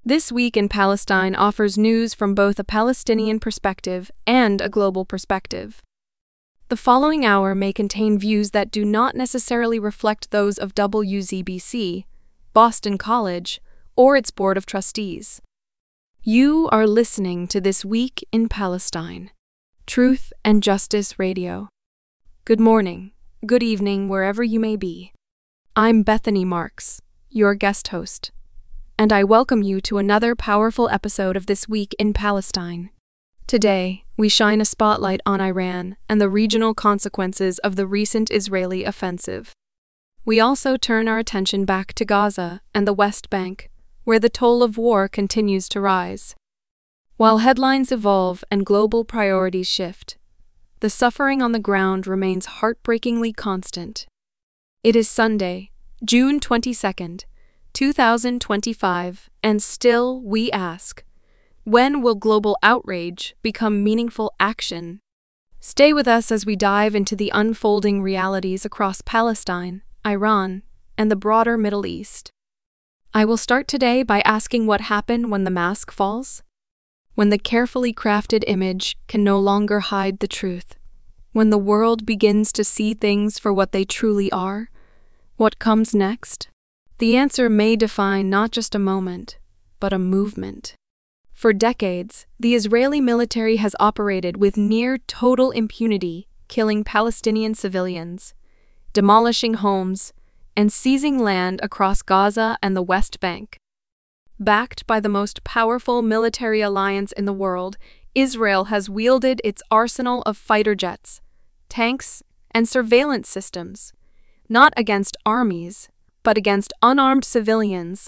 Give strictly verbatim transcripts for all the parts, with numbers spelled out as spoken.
This Week in Palestine offers news from both a Palestinian perspective and a global perspective. The following hour may contain views that do not necessarily reflect those of W Z B C, Boston College, or its Board of Trustees. You are listening to This Week in Palestine, Truth and Justice Radio. Good morning, good evening, wherever you may be. I'm Bethany Marks, your guest host, and I welcome you to another powerful episode of This Week in Palestine. Today, we shine a spotlight on Iran and the regional consequences of the recent Israeli offensive. We also turn our attention back to Gaza and the West Bank, where the toll of war continues to rise. While headlines evolve and global priorities shift, the suffering on the ground remains heartbreakingly constant. It is Sunday, June twenty-second, two thousand twenty-five, and still we ask, when will global outrage become meaningful action? Stay with us as we dive into the unfolding realities across Palestine, Iran, and the broader Middle East. I will start today by asking what happened when the mask falls? When the carefully crafted image can no longer hide the truth? When the world begins to see things for what they truly are? What comes next? The answer may define not just a moment, but a movement. For decades, the Israeli military has operated with near total impunity, killing Palestinian civilians, demolishing homes, and seizing land across Gaza and the West Bank. Backed by the most powerful military alliance in the world, Israel has wielded its arsenal of fighter jets, tanks, and surveillance systems, not against armies, but against unarmed civilians,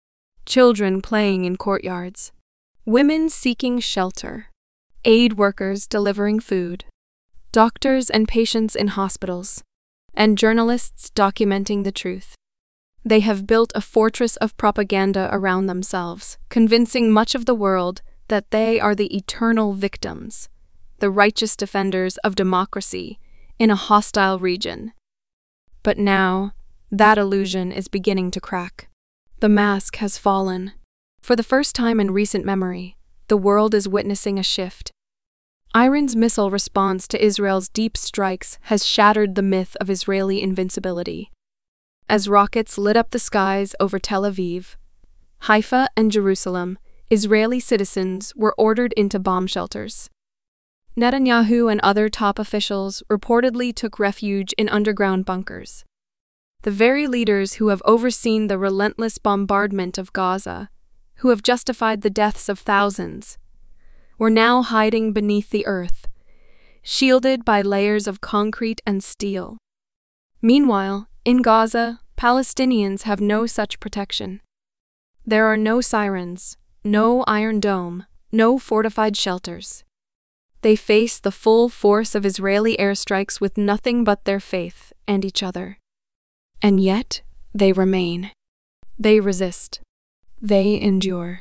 children playing in courtyards, women seeking shelter, aid workers delivering food, doctors and patients in hospitals, and journalists documenting the truth. They have built a fortress of propaganda around themselves, convincing much of the world that they are the eternal victims, the righteous defenders of democracy in a hostile region. But now, that illusion is beginning to crack. The mask has fallen. For the first time in recent memory, the world is witnessing a shift. Iran's missile response to Israel's deep strikes has shattered the myth of Israeli invincibility. As rockets lit up the skies over Tel Aviv, Haifa, and Jerusalem, Israeli citizens were ordered into bomb shelters. Netanyahu and other top officials reportedly took refuge in underground bunkers. The very leaders who have overseen the relentless bombardment of Gaza, who have justified the deaths of thousands, were now hiding beneath the earth, shielded by layers of concrete and steel. Meanwhile, in Gaza, Palestinians have no such protection. There are no sirens, no Iron Dome, no fortified shelters. They face the full force of Israeli airstrikes with nothing but their faith and each other. And yet, they remain. They resist. They endure.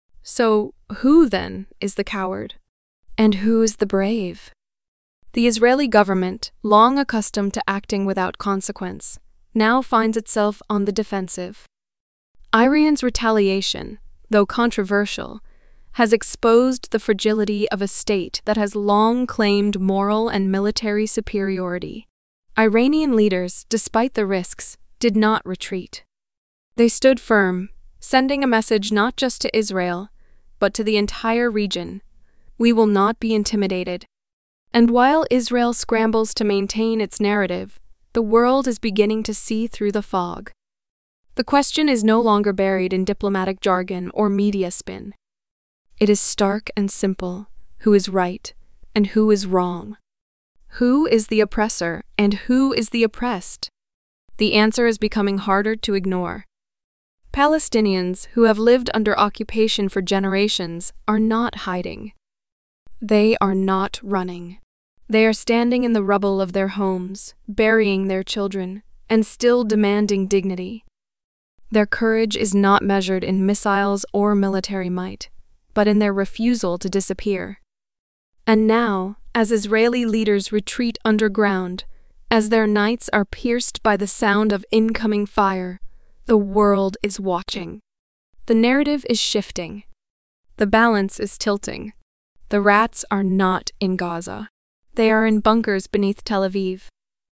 So, who then is the coward? And who is the brave? The Israeli government, long accustomed to acting without consequence, now finds itself on the defensive. Iran's retaliation, though controversial, has exposed the fragility of a state that has long claimed moral and military superiority. Iranian leaders, despite the risks, did not retreat. They stood firm, sending a message not just to Israel, but to the entire region: we will not be intimidated. And while Israel scrambles to maintain its narrative, the world is beginning to see through the fog. The question is no longer buried in diplomatic jargon or media spin. It is stark and simple: who is right and who is wrong? Who is the oppressor and who is the oppressed? The answer is becoming harder to ignore. Palestinians who have lived under occupation for generations are not hiding. They are not running. They are standing in the rubble of their homes, burying their children, and still demanding dignity. Their courage is not measured in missiles or military might, but in their refusal to disappear. And now, as Israeli leaders retreat underground, as their nights are pierced by the sound of incoming fire, the world is watching. The narrative is shifting. The balance is tilting. The rats are not in Gaza. They are in bunkers beneath Tel Aviv.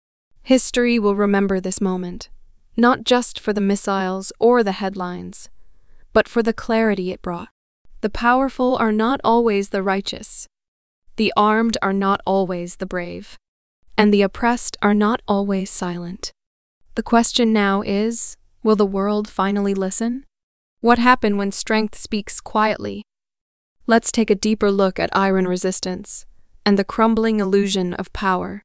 History will remember this moment, not just for the missiles or the headlines, but for the clarity it brought. The powerful are not always the righteous. The armed are not always the brave. And the oppressed are not always silent. The question now is, will the world finally listen? What happened when strength speaks quietly? Let's take a deeper look at Iran resistance and the crumbling illusion of power.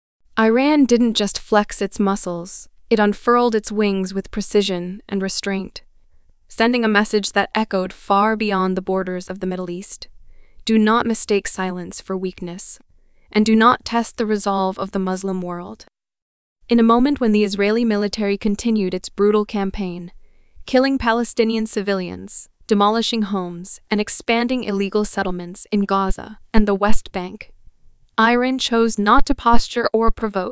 Iran didn't just flex its muscles, it unfurled its wings with precision and restraint, sending a message that echoed far beyond the borders of the Middle East. Do not mistake silence for weakness, and do not test the resolve of the Muslim world. In a moment when the Israeli military continued its brutal campaign, killing Palestinian civilians, demolishing homes, and expanding illegal settlements in Gaza and the West Bank, Iran chose not to posture or provoke.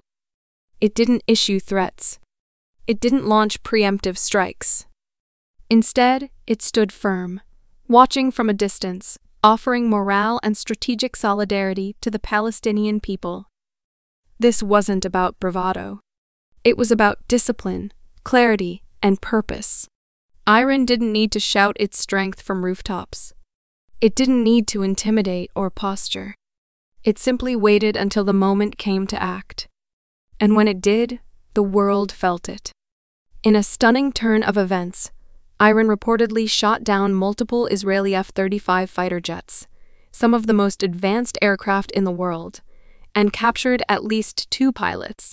It didn't issue threats. It didn't launch preemptive strikes. Instead, it stood firm, watching from a distance, offering morale and strategic solidarity to the Palestinian people. This wasn't about bravado. It was about discipline, clarity, and purpose. Iran didn't need to shout its strength from rooftops. It didn't need to intimidate or posture. It simply waited until the moment came to act. And when it did, the world felt it. In a stunning turn of events, Iran reportedly shot down multiple Israeli F thirty-five fighter jets, some of the most advanced aircraft in the world, and captured at least two pilots.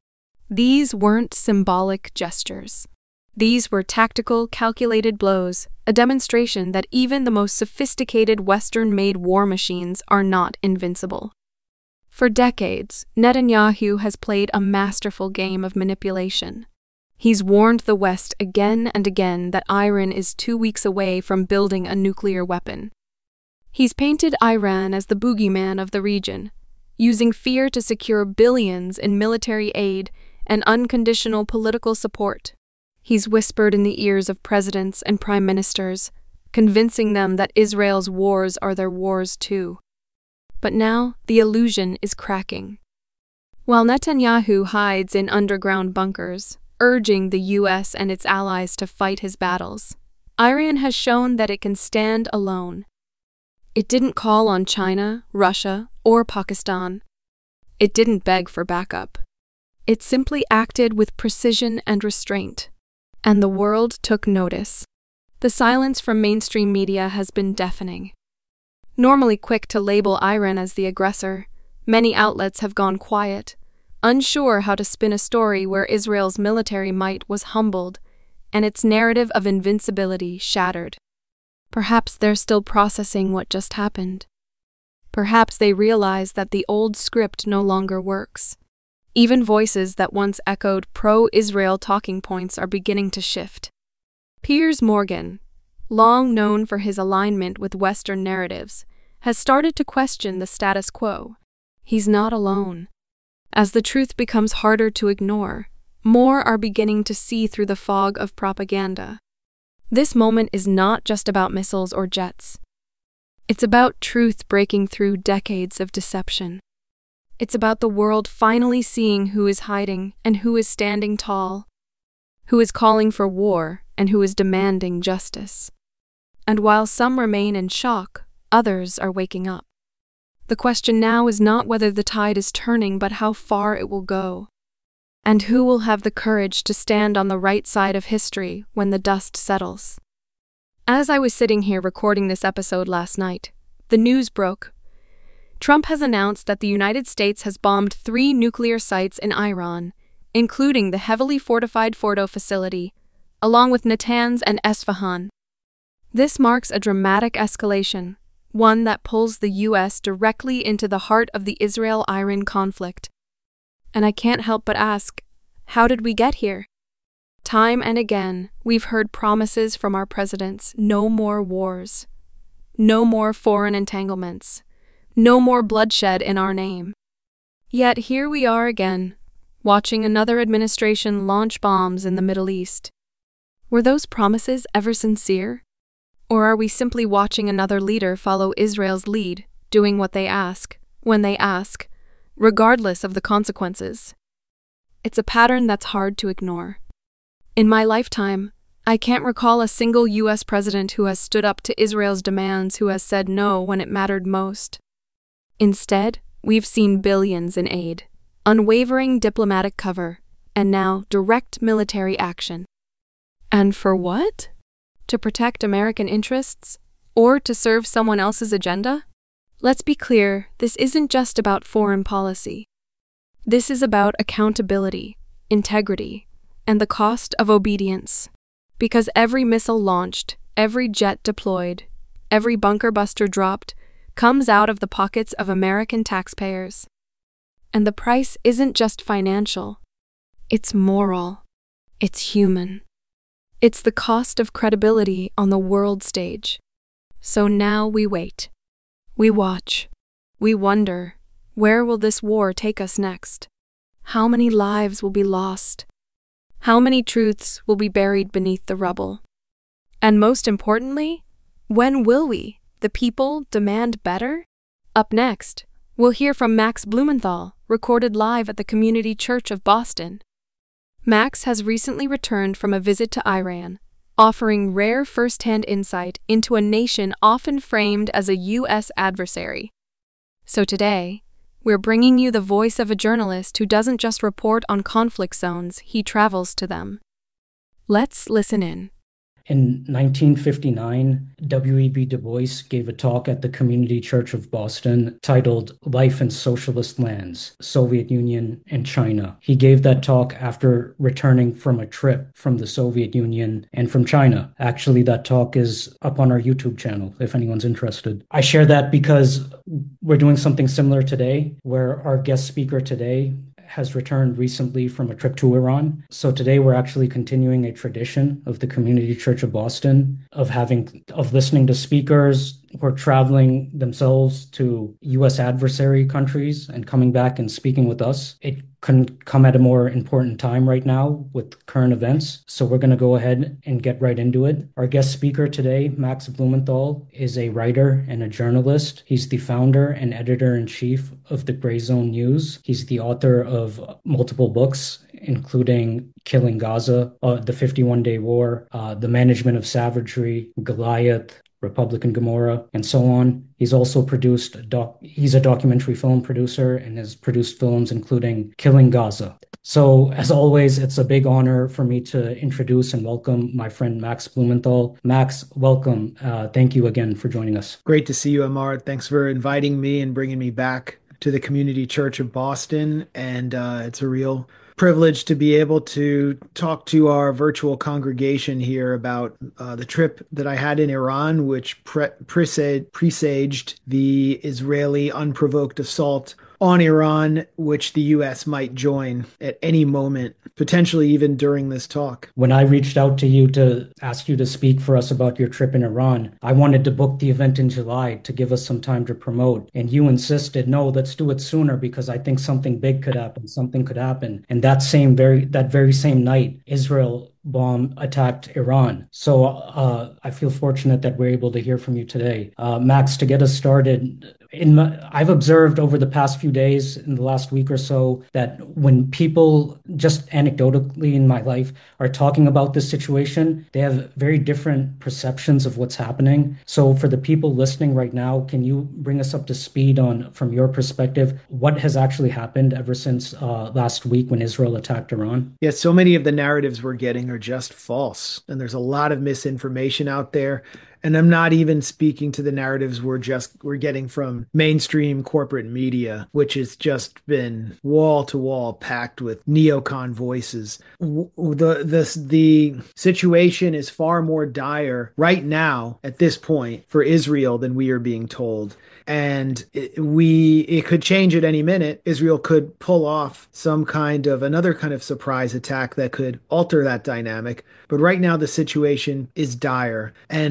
These weren't symbolic gestures. These were tactical, calculated blows, a demonstration that even the most sophisticated Western-made war machines are not invincible. For decades, Netanyahu has played a masterful game of manipulation. He's warned the West again and again that Iran is two weeks away from building a nuclear weapon. He's painted Iran as the boogeyman of the region, using fear to secure billions in military aid and unconditional political support. He's whispered in the ears of presidents and prime ministers, convincing them that Israel's wars are their wars too. But now, the illusion is cracking. While Netanyahu hides in underground bunkers, urging the U S and its allies to fight his battles, Iran has shown that it can stand alone. It didn't call on China, Russia, or Pakistan. It didn't beg for backup. It simply acted with precision and restraint. And the world took notice. The silence from mainstream media has been deafening. Normally quick to label Iran as the aggressor, many outlets have gone quiet, unsure how to spin a story where Israel's military might was humbled and its narrative of invincibility shattered. Perhaps they're still processing what just happened. Perhaps they realize that the old script no longer works. Even voices that once echoed pro-Israel talking points are beginning to shift. Piers Morgan, long known for his alignment with Western narratives, has started to question the status quo. He's not alone. As the truth becomes harder to ignore, more are beginning to see through the fog of propaganda. This moment is not just about missiles or jets. It's about truth breaking through decades of deception. It's about the world finally seeing who is hiding and who is standing tall, who is calling for war and who is demanding justice. And while some remain in shock, others are waking up. The question now is not whether the tide is turning, but how far it will go. And who will have the courage to stand on the right side of history when the dust settles. As I was sitting here recording this episode last night, the news broke. Trump has announced that the United States has bombed three nuclear sites in Iran, including the heavily fortified Fordo facility, along with Natanz and Esfahan. This marks a dramatic escalation, one that pulls the U S directly into the heart of the Israel-Iran conflict. And I can't help but ask, how did we get here? Time and again, we've heard promises from our presidents: no more wars, no more foreign entanglements, no more bloodshed in our name. Yet here we are again, watching another administration launch bombs in the Middle East. Were those promises ever sincere? Or are we simply watching another leader follow Israel's lead, doing what they ask, when they ask, regardless of the consequences? It's a pattern that's hard to ignore. In my lifetime, I can't recall a single U S president who has stood up to Israel's demands, who has said no when it mattered most. Instead, we've seen billions in aid, unwavering diplomatic cover, and now direct military action. And for what? To protect American interests? Or to serve someone else's agenda? Let's be clear, this isn't just about foreign policy. This is about accountability, integrity, and the cost of obedience. Because every missile launched, every jet deployed, every bunker buster dropped, comes out of the pockets of American taxpayers. And the price isn't just financial. It's moral. It's human. It's the cost of credibility on the world stage. So now we wait. We watch. We wonder, where will this war take us next? How many lives will be lost? How many truths will be buried beneath the rubble? And most importantly, when will we, the people, demand better? Up next, we'll hear from Max Blumenthal, recorded live at the Community Church of Boston. Max has recently returned from a visit to Iran, offering rare first-hand insight into a nation often framed as a U S adversary. So today, we're bringing you the voice of a journalist who doesn't just report on conflict zones, he travels to them. Let's listen in. In nineteen fifty-nine, W E B Du Bois gave a talk at the Community Church of Boston titled Life in Socialist Lands, Soviet Union and China. He gave that talk after returning from a trip from the Soviet Union and from China. Actually, that talk is up on our YouTube channel if anyone's interested. I share that because we're doing something similar today, where our guest speaker today has returned recently from a trip to Iran. So today we're actually continuing a tradition of the Community Church of Boston of having, of listening to speakers who are traveling themselves to U S adversary countries and coming back and speaking with us. It couldn't come at a more important time right now with current events. So we're going to go ahead and get right into it. Our guest speaker today, Max Blumenthal, is a writer and a journalist. He's the founder and editor-in-chief of the Gray Zone News. He's the author of multiple books, including Killing Gaza, uh, The fifty-one day War, uh, The Management of Savagery, Goliath, Republican Gomorrah, and so on. He's also produced, a doc- he's a documentary film producer and has produced films including Killing Gaza. So, as always, it's a big honor for me to introduce and welcome my friend Max Blumenthal. Max, welcome. Uh, thank you again for joining us. Great to see you, Amar. Thanks for inviting me and bringing me back to the Community Church of Boston. And uh, it's a real privilege to be able to talk to our virtual congregation here about uh, the trip that I had in Iran, which pre- presaged, presaged the Israeli unprovoked assault on Iran, which the U S might join at any moment, potentially even during this talk. When I reached out to you to ask you to speak for us about your trip in Iran, I wanted to book the event in July to give us some time to promote. And you insisted, no, let's do it sooner because I think something big could happen, something could happen. And that same very, that very same night, Israel bomb attacked Iran. So uh, I feel fortunate that we're able to hear from you today. Uh, Max, to get us started, in my, I've observed over the past few days, in the last week or so, that when people, just anecdotally in my life, are talking about this situation, they have very different perceptions of what's happening. So for the people listening right now, can you bring us up to speed on, from your perspective, what has actually happened ever since uh, last week when Israel attacked Iran? Yeah, so many of the narratives we're getting are just false. And there's a lot of misinformation out there. And I'm not even speaking to the narratives we're just we're getting from mainstream corporate media, which has just been wall to wall packed with neocon voices. The this the situation is far more dire right now at this point for Israel than we are being told. And it, we it could change at any minute. Israel could pull off some kind of another kind of surprise attack that could alter that dynamic. But right now the situation is dire. And that is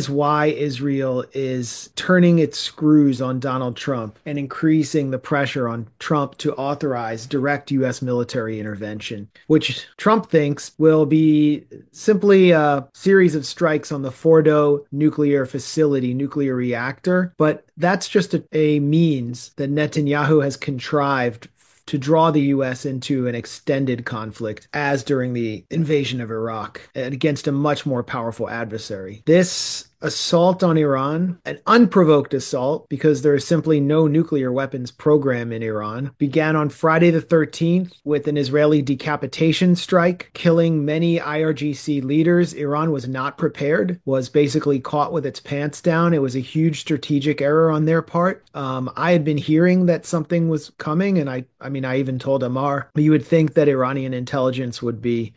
is why Israel is turning its screws on Donald Trump and increasing the pressure on Trump to authorize direct U S military intervention, which Trump thinks will be simply a series of strikes on the Fordo nuclear facility, nuclear reactor. But that's just a, a means that Netanyahu has contrived to draw the U S into an extended conflict, as during the invasion of Iraq, against a much more powerful adversary. This assault on Iran, an unprovoked assault because there is simply no nuclear weapons program in Iran, began on Friday the thirteenth with an Israeli decapitation strike, killing many I R G C leaders. Iran was not prepared, was basically caught with its pants down. It was a huge strategic error on their part. Um, I had been hearing that something was coming, and I, I mean, I even told Amar, you would think that Iranian intelligence would be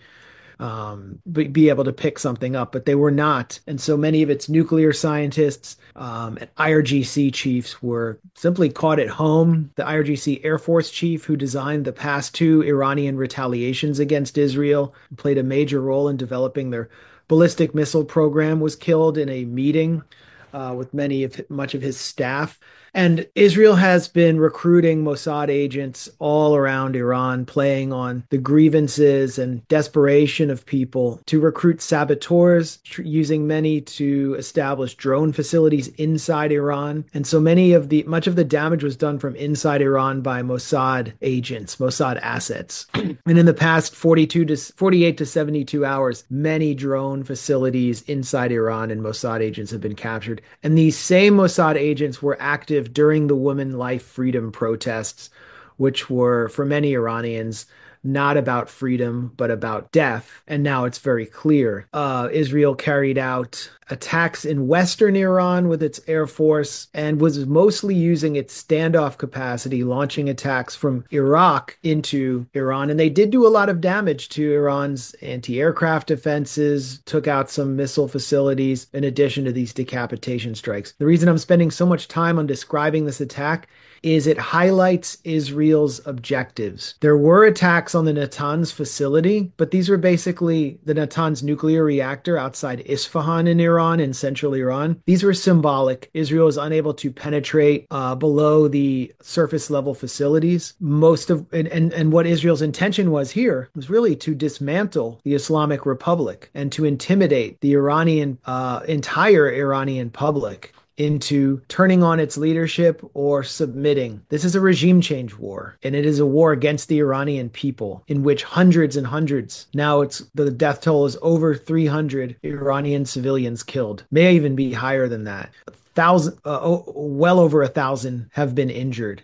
Um, be able to pick something up, but they were not. And so many of its nuclear scientists um, and I R G C chiefs were simply caught at home. The I R G C Air Force chief who designed the past two Iranian retaliations against Israel, played a major role in developing their ballistic missile program, was killed in a meeting uh, with many of much of his staff. And Israel has been recruiting Mossad agents all around Iran, playing on the grievances and desperation of people to recruit saboteurs, tr- using many to establish drone facilities inside Iran. And so many of the, much of the damage was done from inside Iran by Mossad agents, Mossad assets. And in the past forty-two to forty-eight to seventy-two hours, many drone facilities inside Iran and Mossad agents have been captured. And these same Mossad agents were active during the Women Life Freedom protests, which were, for many Iranians, not about freedom, but about death. And now it's very clear. Uh, Israel carried out attacks in Western Iran with its air force and was mostly using its standoff capacity, launching attacks from Iraq into Iran. And they did do a lot of damage to Iran's anti-aircraft defenses, took out some missile facilities, in addition to these decapitation strikes. The reason I'm spending so much time on describing this attack is it highlights Israel's objectives. There were attacks on the Natanz facility, but these were basically the Natanz nuclear reactor outside Isfahan in Iran, in central Iran. These were symbolic. Israel was unable to penetrate uh, below the surface level facilities. Most of, and, and, and what Israel's intention was here was really to dismantle the Islamic Republic and to intimidate the Iranian, uh, entire Iranian public into turning on its leadership or submitting. This is a regime change war, and it is a war against the Iranian people, in which hundreds and hundreds, now it's the death toll is over three hundred Iranian civilians killed, may even be higher than that. A thousand, uh, oh, well over a thousand have been injured.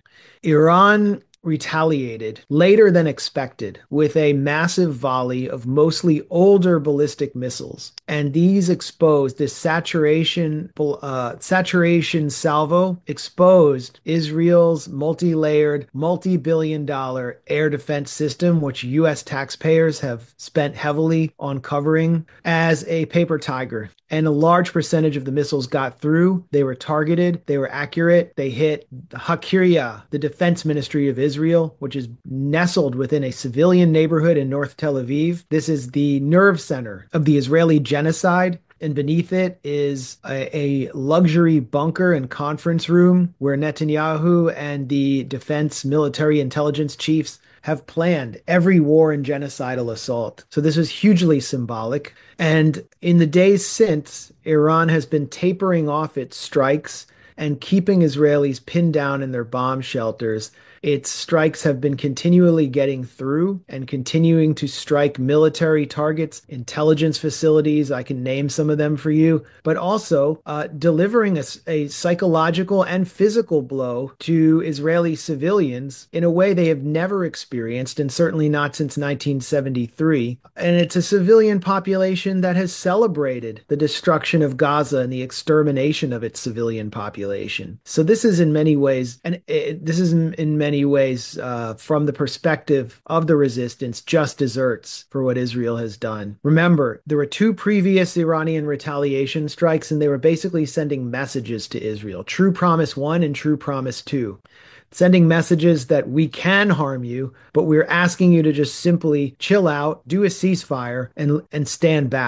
Iran retaliated later than expected with a massive volley of mostly older ballistic missiles. And these exposed this saturation, uh, saturation salvo exposed Israel's multi-layered, multi-billion dollar air defense system, which U S taxpayers have spent heavily on covering, as a paper tiger. And a large percentage of the missiles got through. They were targeted. They were accurate. They hit Hakiria, the defense ministry of Israel, which is nestled within a civilian neighborhood in North Tel Aviv. This is the nerve center of the Israeli genocide. And beneath it is a, a luxury bunker and conference room where Netanyahu and the defense military intelligence chiefs have planned every war and genocidal assault. So this was hugely symbolic. And in the days since, Iran has been tapering off its strikes and keeping Israelis pinned down in their bomb shelters. Its strikes have been continually getting through and continuing to strike military targets, intelligence facilities. I can name some of them for you, but also uh, delivering a, a psychological and physical blow to Israeli civilians in a way they have never experienced, and certainly not since nineteen seventy-three. And it's a civilian population that has celebrated the destruction of Gaza and the extermination of its civilian population. So this is in many ways, and it, this is in, in many many ways, uh, from the perspective of the resistance, just desserts for what Israel has done. Remember, there were two previous Iranian retaliation strikes, and they were basically sending messages to Israel. True Promise One and True Promise Two. Sending messages that we can harm you, but we're asking you to just simply chill out, do a ceasefire, and, and stand back.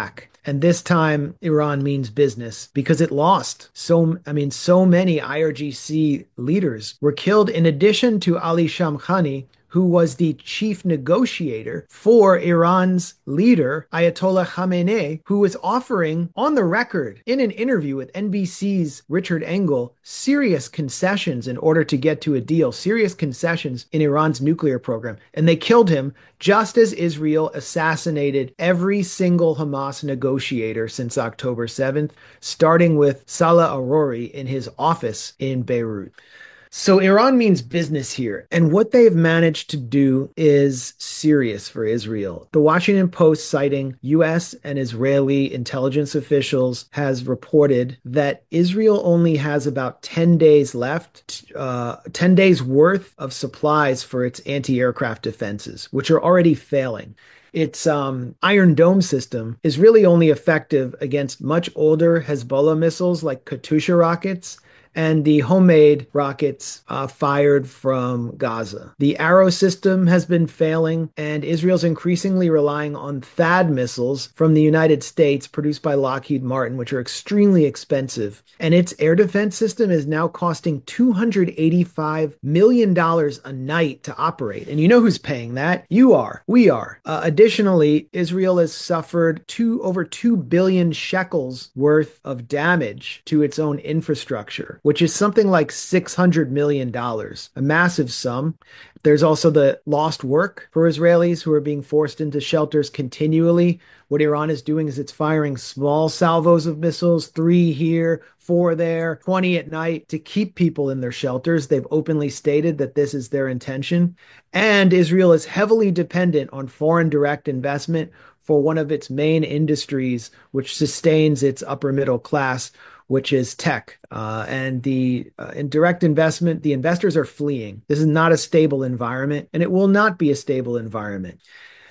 And this time, Iran means business because it lost. So, I mean, so many I R G C leaders were killed in addition to Ali Shamkhani, who was the chief negotiator for Iran's leader, Ayatollah Khamenei, who was offering on the record in an interview with N B C's Richard Engel serious concessions in order to get to a deal, serious concessions in Iran's nuclear program. And they killed him just as Israel assassinated every single Hamas negotiator since October seventh, starting with Salah Arori in his office in Beirut. So Iran means business here, and what they've managed to do is serious for Israel. The Washington Post, citing U S and Israeli intelligence officials, has reported that Israel only has about ten days left, uh, ten days worth of supplies for its anti-aircraft defenses, which are already failing. Its um, Iron Dome system is really only effective against much older Hezbollah missiles like Katyusha rockets and the homemade rockets uh, fired from Gaza. The Arrow system has been failing, and Israel's increasingly relying on THAAD missiles from the United States produced by Lockheed Martin, which are extremely expensive. And its air defense system is now costing two hundred eighty-five million dollars a night to operate. And you know who's paying that? You are. We are. Uh, additionally, Israel has suffered two, over two billion shekels worth of damage to its own infrastructure, which is something like six hundred million dollars, a massive sum. There's also the lost work for Israelis who are being forced into shelters continually. What Iran is doing is it's firing small salvos of missiles, three here, four there, twenty at night, to keep people in their shelters. They've openly stated that this is their intention. And Israel is heavily dependent on foreign direct investment for one of its main industries, which sustains its upper middle class, which is tech. Uh, and the uh, in direct investment, the investors are fleeing. This is not a stable environment, and it will not be a stable environment.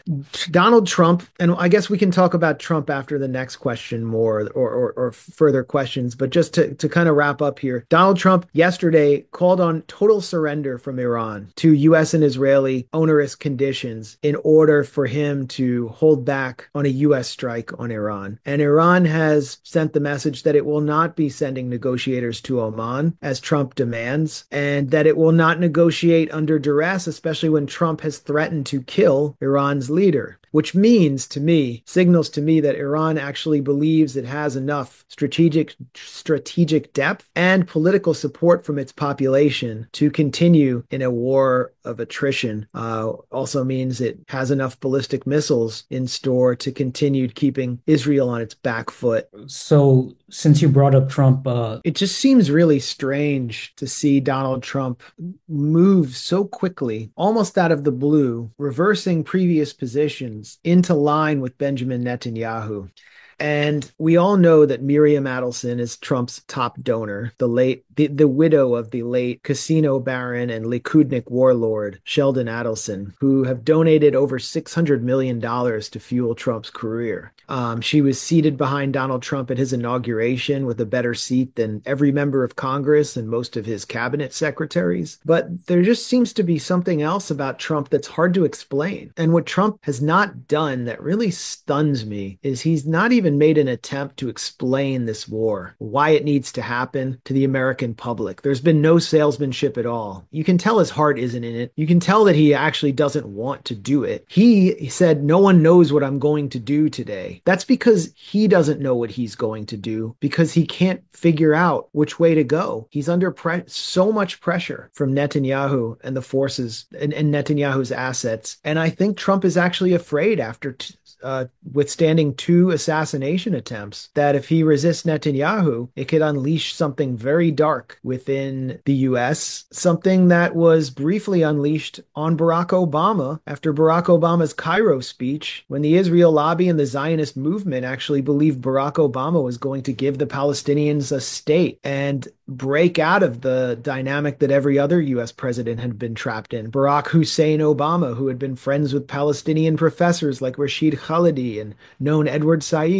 Donald Trump, and I guess we can talk about Trump after the next question more, or, or, or further questions, but just to, to kind of wrap up here, Donald Trump yesterday called on total surrender from Iran to U S and Israeli onerous conditions in order for him to hold back on a U S strike on Iran. And Iran has sent the message that it will not be sending negotiators to Oman, as Trump demands, and that it will not negotiate under duress, especially when Trump has threatened to kill Iran's leader, which means to me, signals to me that Iran actually believes it has enough strategic strategic depth and political support from its population to continue in a war of attrition. Uh, also means it has enough ballistic missiles in store to continue keeping Israel on its back foot. So since you brought up Trump, uh... it just seems really strange to see Donald Trump move so quickly, almost out of the blue, reversing previous positions into line with Benjamin Netanyahu. And we all know that Miriam Adelson is Trump's top donor, the late, the, the widow of the late casino baron and Likudnik warlord, Sheldon Adelson, who have donated over six hundred million dollars to fuel Trump's career. Um, she was seated behind Donald Trump at his inauguration with a better seat than every member of Congress and most of his cabinet secretaries. But there just seems to be something else about Trump that's hard to explain. And what Trump has not done that really stuns me is he's not even made an attempt to explain this war, why it needs to happen to the American public. There's been no salesmanship at all. You can tell his heart isn't in it. You can tell that he actually doesn't want to do it. He, he said, no one knows what I'm going to do today. That's because he doesn't know what he's going to do, because he can't figure out which way to go. He's under pre- so much pressure from Netanyahu and the forces and, and Netanyahu's assets. And I think Trump is actually afraid after t- Uh, withstanding two assassination attempts, that if he resists Netanyahu, it could unleash something very dark within the U S, something that was briefly unleashed on Barack Obama after Barack Obama's Cairo speech, when the Israel lobby and the Zionist movement actually believed Barack Obama was going to give the Palestinians a state and break out of the dynamic that every other U S president had been trapped in. Barack Hussein Obama, who had been friends with Palestinian professors like Rashid Khalidi and known Edward Said,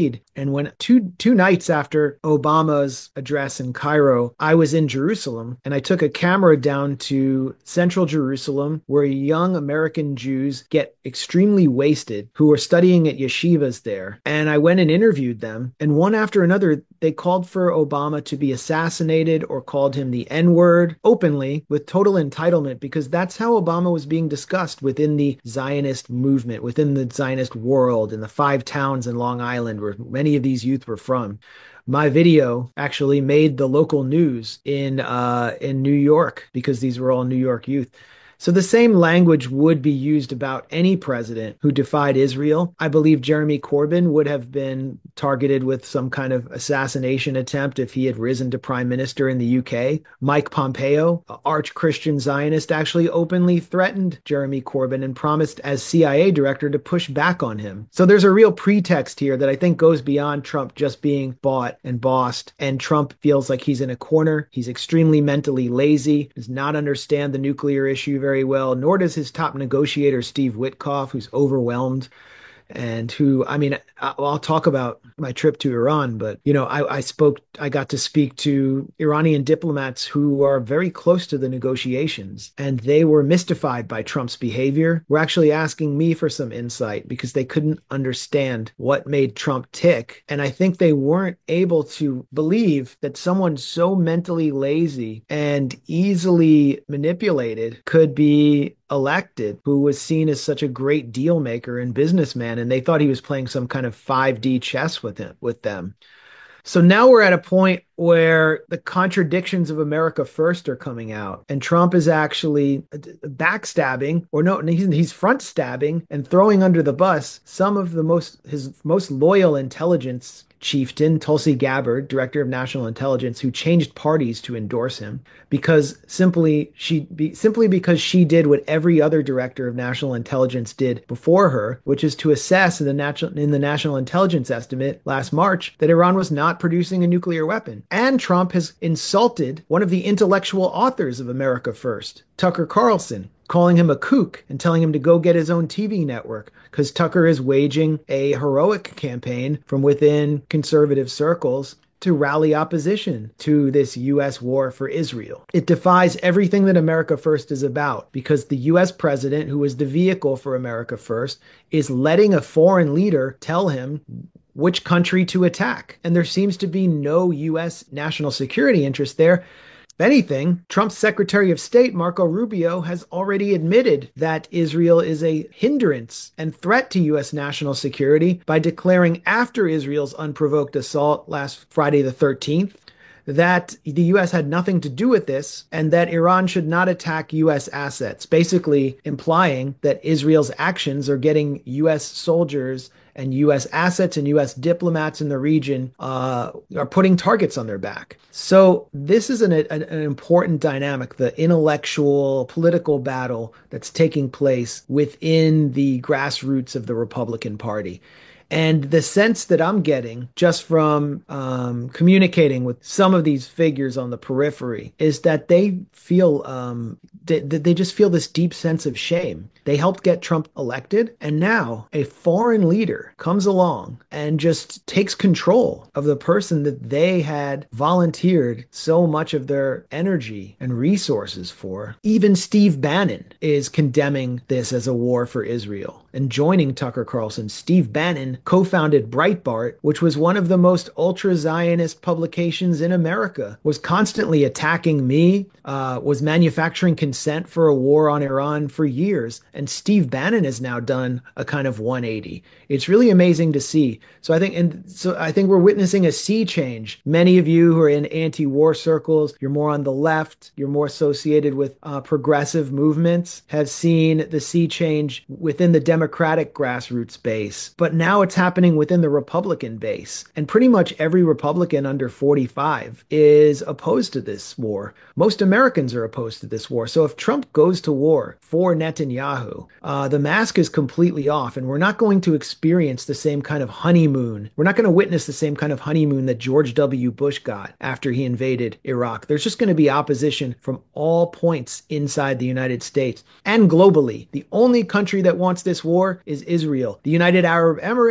read. And when two two nights after Obama's address in Cairo, I was in Jerusalem, and I took a camera down to central Jerusalem, where young American Jews get extremely wasted who are studying at yeshivas there. And I went and interviewed them, and one after another, they called for Obama to be assassinated or called him the N-word openly with total entitlement, because that's how Obama was being discussed within the Zionist movement, within the Zionist world, in the five towns in Long Island where many of these youth were from. My video actually made the local news in uh, in New York, because these were all New York youth. So the same language would be used about any president who defied Israel. I believe Jeremy Corbyn would have been targeted with some kind of assassination attempt if he had risen to prime minister in the U K. Mike Pompeo, arch Christian Zionist, actually openly threatened Jeremy Corbyn and promised as C I A director to push back on him. So there's a real pretext here that I think goes beyond Trump just being bought and bossed. And Trump feels like he's in a corner. He's extremely mentally lazy, does not understand the nuclear issue very well, nor does his top negotiator, Steve Witkoff, who's overwhelmed. And who, I mean, I'll talk about my trip to Iran, but, you know, I, I spoke, I got to speak to Iranian diplomats who are very close to the negotiations, and they were mystified by Trump's behavior. Were actually asking me for some insight because they couldn't understand what made Trump tick. And I think they weren't able to believe that someone so mentally lazy and easily manipulated could be elected, who was seen as such a great deal maker and businessman, and they thought he was playing some kind of five D chess with him, with them. So now we're at a point where the contradictions of America First are coming out, and Trump is actually backstabbing, or no, he's, he's front stabbing and throwing under the bus some of the most, his most loyal intelligence chieftain, Tulsi Gabbard, director of national intelligence, who changed parties to endorse him because simply she be, simply because she did what every other director of national intelligence did before her, which is to assess in the national in the national intelligence estimate last March that Iran was not producing a nuclear weapon. And Trump has insulted one of the intellectual authors of America First, Tucker Carlson, calling him a kook and telling him to go get his own T V network, because Tucker is waging a heroic campaign from within conservative circles to rally opposition to this U S war for Israel. It defies everything that America First is about, because the U S president, who is the vehicle for America First, is letting a foreign leader tell him which country to attack. And there seems to be no U S national security interest there. If anything, Trump's Secretary of State, Marco Rubio, has already admitted that Israel is a hindrance and threat to U S national security by declaring, after Israel's unprovoked assault last Friday the thirteenth, that the U S had nothing to do with this and that Iran should not attack U S assets, basically implying that Israel's actions are getting U S soldiers and U S assets and U S diplomats in the region uh, are putting targets on their back. So this is an, an, an important dynamic, the intellectual political battle that's taking place within the grassroots of the Republican Party. And the sense that I'm getting just from um, communicating with some of these figures on the periphery is that they feel, um, they, they just feel this deep sense of shame. They helped get Trump elected, and now a foreign leader comes along and just takes control of the person that they had volunteered so much of their energy and resources for. Even Steve Bannon is condemning this as a war for Israel and joining Tucker Carlson. Steve Bannon co-founded Breitbart, which was one of the most ultra-Zionist publications in America, was constantly attacking me, uh, was manufacturing consent for a war on Iran for years. And Steve Bannon has now done a kind of one eighty. It's really amazing to see. So I think, and so I think we're witnessing a sea change. Many of you who are in anti-war circles, you're more on the left, you're more associated with uh, progressive movements, have seen the sea change within the Democratic grassroots base. But now it's happening within the Republican base. And pretty much every Republican under forty-five is opposed to this war. Most Americans are opposed to this war. So if Trump goes to war for Netanyahu, uh, the mask is completely off, and we're not going to experience the same kind of honeymoon. We're not going to witness the same kind of honeymoon that George W. Bush got after he invaded Iraq. There's just going to be opposition from all points inside the United States and globally. The only country that wants this war is Israel. The United Arab Emirates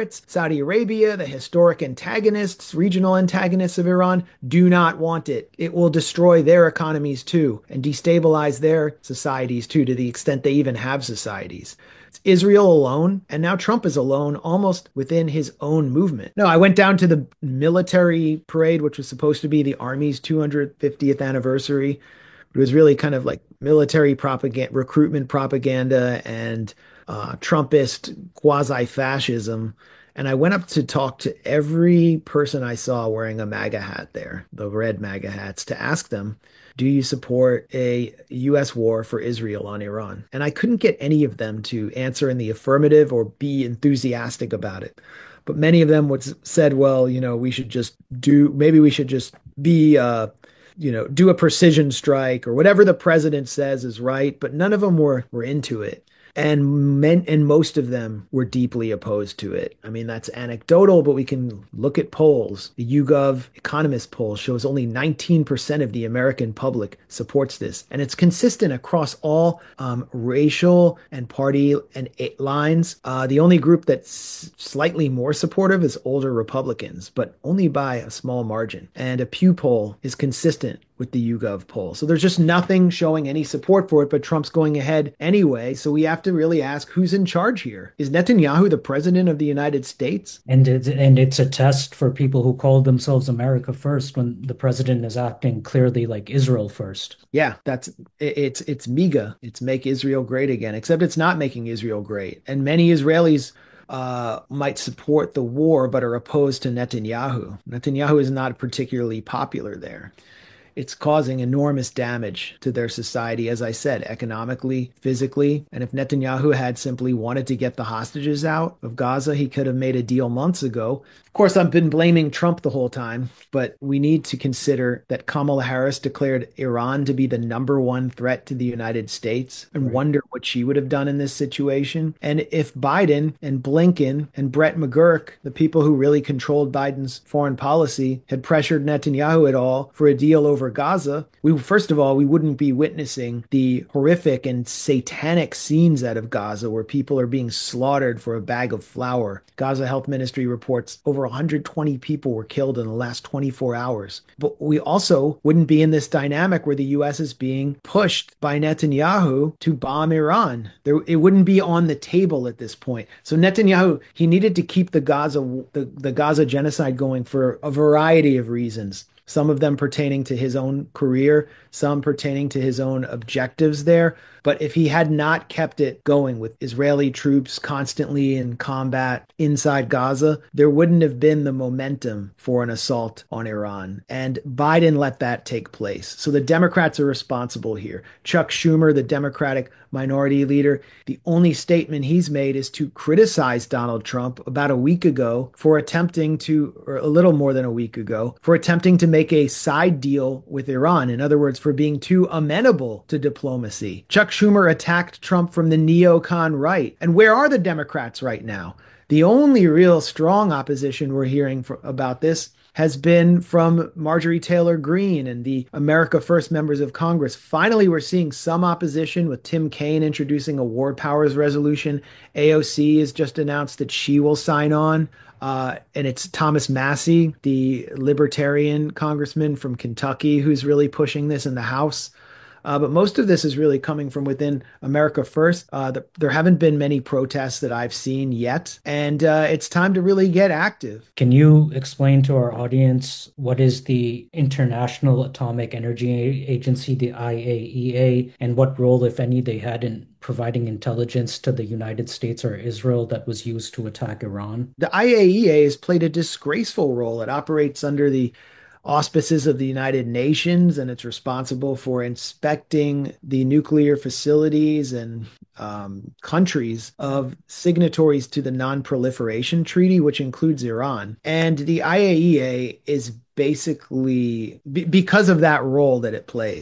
Emirates, Saudi Arabia, the historic antagonists, regional antagonists of Iran, do not want it. It will destroy their economies too and destabilize their societies too, to the extent they even have societies. It's Israel alone, and now Trump is alone almost within his own movement. No, I went down to the military parade, which was supposed to be the Army's two hundred fiftieth anniversary. It was really kind of like military propaganda, recruitment propaganda, and uh, Trumpist quasi-fascism. And I went up to talk to every person I saw wearing a MAGA hat there, the red MAGA hats, to ask them, do you support a U S war for Israel on Iran? And I couldn't get any of them to answer in the affirmative or be enthusiastic about it. But many of them would said, well, you know, we should just do, maybe we should just be, uh, you know, do a precision strike or whatever the president says is right. But none of them were, were into it. And men, and most of them were deeply opposed to it. I mean, that's anecdotal, but we can look at polls. The YouGov Economist poll shows only nineteen percent of the American public supports this. And it's consistent across all um, racial and party and lines. Uh, the only group that's slightly more supportive is older Republicans, but only by a small margin. And a Pew poll is consistent with the YouGov poll. So there's just nothing showing any support for it, but Trump's going ahead anyway. So we have to really ask, who's in charge here? Is Netanyahu the president of the United States? And it's, and it's a test for people who call themselves America first when the president is acting clearly like Israel first. Yeah, that's it's it's MAGA. It's Make Israel Great Again, except it's not making Israel great. And many Israelis Uh, might support the war, but are opposed to Netanyahu. Netanyahu is not particularly popular there. It's causing enormous damage to their society, as I said, economically, physically. And if Netanyahu had simply wanted to get the hostages out of Gaza, he could have made a deal months ago. Of course, I've been blaming Trump the whole time, but we need to consider that Kamala Harris declared Iran to be the number one threat to the United States and Right. wonder what she would have done in this situation. And if Biden and Blinken and Brett McGurk, the people who really controlled Biden's foreign policy, had pressured Netanyahu at all for a deal over Gaza, we first of all, we wouldn't be witnessing the horrific and satanic scenes out of Gaza where people are being slaughtered for a bag of flour. Gaza Health Ministry reports over one hundred twenty people were killed in the last twenty-four hours. But we also wouldn't be in this dynamic where the U S is being pushed by Netanyahu to bomb Iran. There, it wouldn't be on the table at this point. So Netanyahu, he needed to keep the Gaza, the, the Gaza genocide going for a variety of reasons. Some of them pertaining to his own career, some pertaining to his own objectives there. But if he had not kept it going with Israeli troops constantly in combat inside Gaza, there wouldn't have been the momentum for an assault on Iran. And Biden let that take place. So the Democrats are responsible here. Chuck Schumer, the Democratic minority leader, the only statement he's made is to criticize Donald Trump about a week ago for attempting to, or a little more than a week ago, for attempting to make a side deal with Iran. In other words, for being too amenable to diplomacy. Chuck Schumer attacked Trump from the neocon right. And where are the Democrats right now? The only real strong opposition we're hearing for, about this has been from Marjorie Taylor Greene and the America First members of Congress. Finally, we're seeing some opposition with Tim Kaine introducing a war powers resolution. A O C has just announced that she will sign on. Uh, and it's Thomas Massie, the libertarian congressman from Kentucky, who's really pushing this in the House. Uh, but most of this is really coming from within America First. Uh, the, there haven't been many protests that I've seen yet, and uh, it's time to really get active. Can you explain to our audience what is the International Atomic Energy Agency, the I A E A, and what role, if any, they had in providing intelligence to the United States or Israel that was used to attack Iran? The I A E A has played a disgraceful role. It operates under the auspices of the United Nations, and it's responsible for inspecting the nuclear facilities and um, countries of signatories to the Non-Proliferation Treaty, which includes Iran. And the I A E A is basically, b- because of that role that it plays,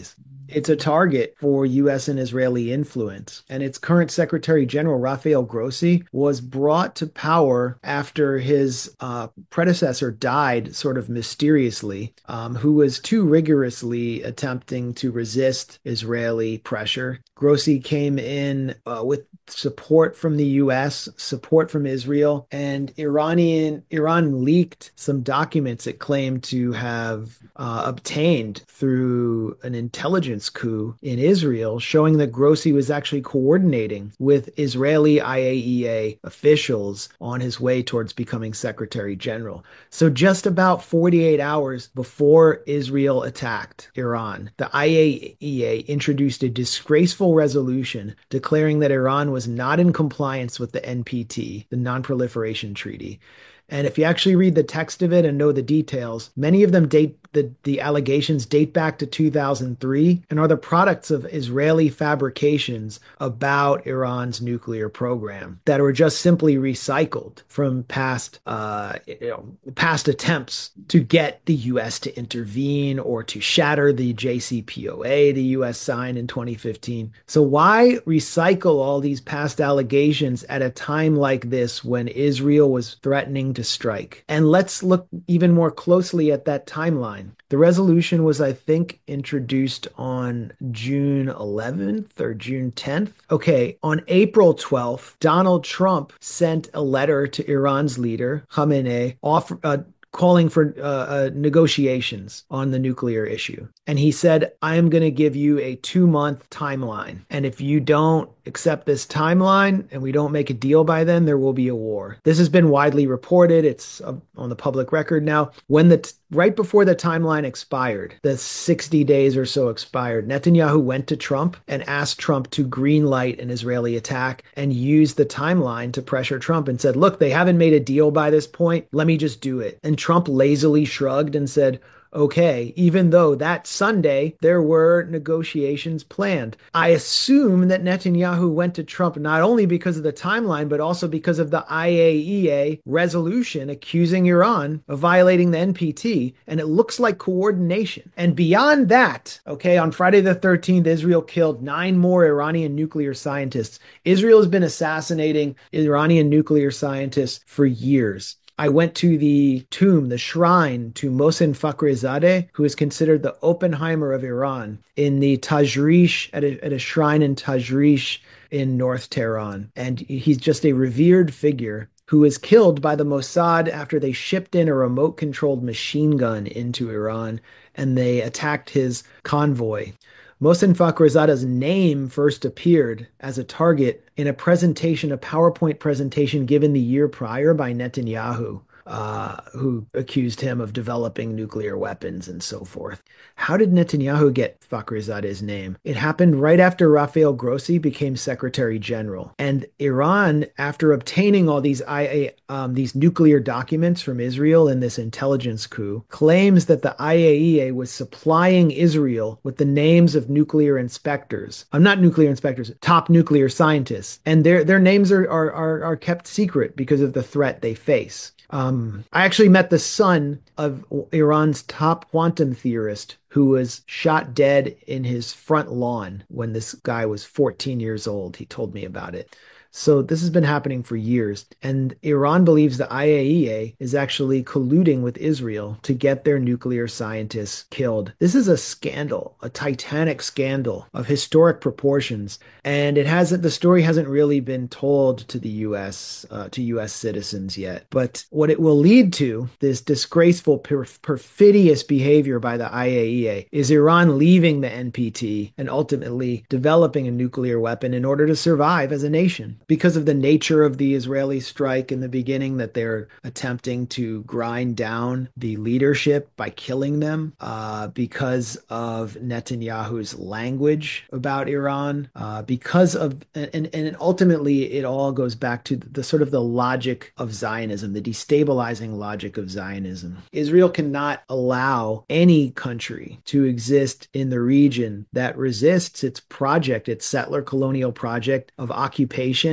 it's a target for U S and Israeli influence. And its current Secretary General, Rafael Grossi, was brought to power after his uh, predecessor died sort of mysteriously, um, who was too rigorously attempting to resist Israeli pressure. Grossi came in uh, with support from the U S, support from Israel, and Iranian Iran leaked some documents it claimed to have uh, obtained through an intelligence coup in Israel, showing that Grossi was actually coordinating with Israeli I A E A officials on his way towards becoming Secretary General. So just about forty-eight hours before Israel attacked Iran, the I A E A introduced a disgraceful resolution declaring that Iran was not in compliance with the N P T, the Non-Proliferation Treaty. And if you actually read the text of it and know the details, many of them date the, the allegations date back to two thousand three and are the products of Israeli fabrications about Iran's nuclear program that were just simply recycled from past uh, you know, past attempts to get the U S to intervene or to shatter the J C P O A the U S signed in twenty fifteen. So why recycle all these past allegations at a time like this when Israel was threatening to strike? And let's look even more closely at that timeline. The resolution was, I think, introduced on June eleventh or June tenth. Okay, on April twelfth, Donald Trump sent a letter to Iran's leader, Khamenei, offer, uh, calling for uh, uh, negotiations on the nuclear issue. And he said, I am going to give you a two-month timeline. And if you don't accept this timeline and we don't make a deal by then, there will be a war. This has been widely reported. It's uh, on the public record now. When the t- right before the timeline expired, the sixty days or so expired, Netanyahu went to Trump and asked Trump to greenlight an Israeli attack and use the timeline to pressure Trump and said, look, they haven't made a deal by this point. Let me just do it. And Trump lazily shrugged and said, okay, even though that Sunday there were negotiations planned. I assume that Netanyahu went to Trump not only because of the timeline, but also because of the I A E A resolution accusing Iran of violating the N P T. And it looks like coordination. And beyond that, okay, on Friday the thirteenth, Israel killed nine more Iranian nuclear scientists. Israel has been assassinating Iranian nuclear scientists for years. I went to the tomb, the shrine to Mohsen Fakhrizadeh, who is considered the Oppenheimer of Iran, in the Tajrish, at a, at a shrine in Tajrish in North Tehran. And he's just a revered figure who was killed by the Mossad after they shipped in a remote-controlled machine gun into Iran, and they attacked his convoy. Mohsen Fakhrizadeh's name first appeared as a target in a presentation, a PowerPoint presentation given the year prior by Netanyahu, uh, who accused him of developing nuclear weapons and so forth. How did Netanyahu get Fakhrizadeh's name? It happened right after Rafael Grossi became Secretary General. And Iran, after obtaining all these I A, um, these nuclear documents from Israel in this intelligence coup, claims that the I A E A was supplying Israel with the names of nuclear inspectors. I'm not nuclear inspectors, top nuclear scientists. And their their names are, are, are, are kept secret because of the threat they face. Um, I actually met the son of Iran's top quantum theorist who was shot dead in his front lawn when this guy was fourteen years old. He told me about it. So this has been happening for years. And Iran believes the I A E A is actually colluding with Israel to get their nuclear scientists killed. This is a scandal, a titanic scandal of historic proportions. And it hasn't, the story hasn't really been told to the U S, uh, to U S citizens yet. But what it will lead to, this disgraceful, perf- perfidious behavior by the I A E A, is Iran leaving the N P T and ultimately developing a nuclear weapon in order to survive as a nation. Because of the nature of the Israeli strike in the beginning, that they're attempting to grind down the leadership by killing them, uh, because of Netanyahu's language about Iran, uh, because of, and, and ultimately it all goes back to the sort of the logic of Zionism, the destabilizing logic of Zionism. Israel cannot allow any country to exist in the region that resists its project, its settler colonial project of occupation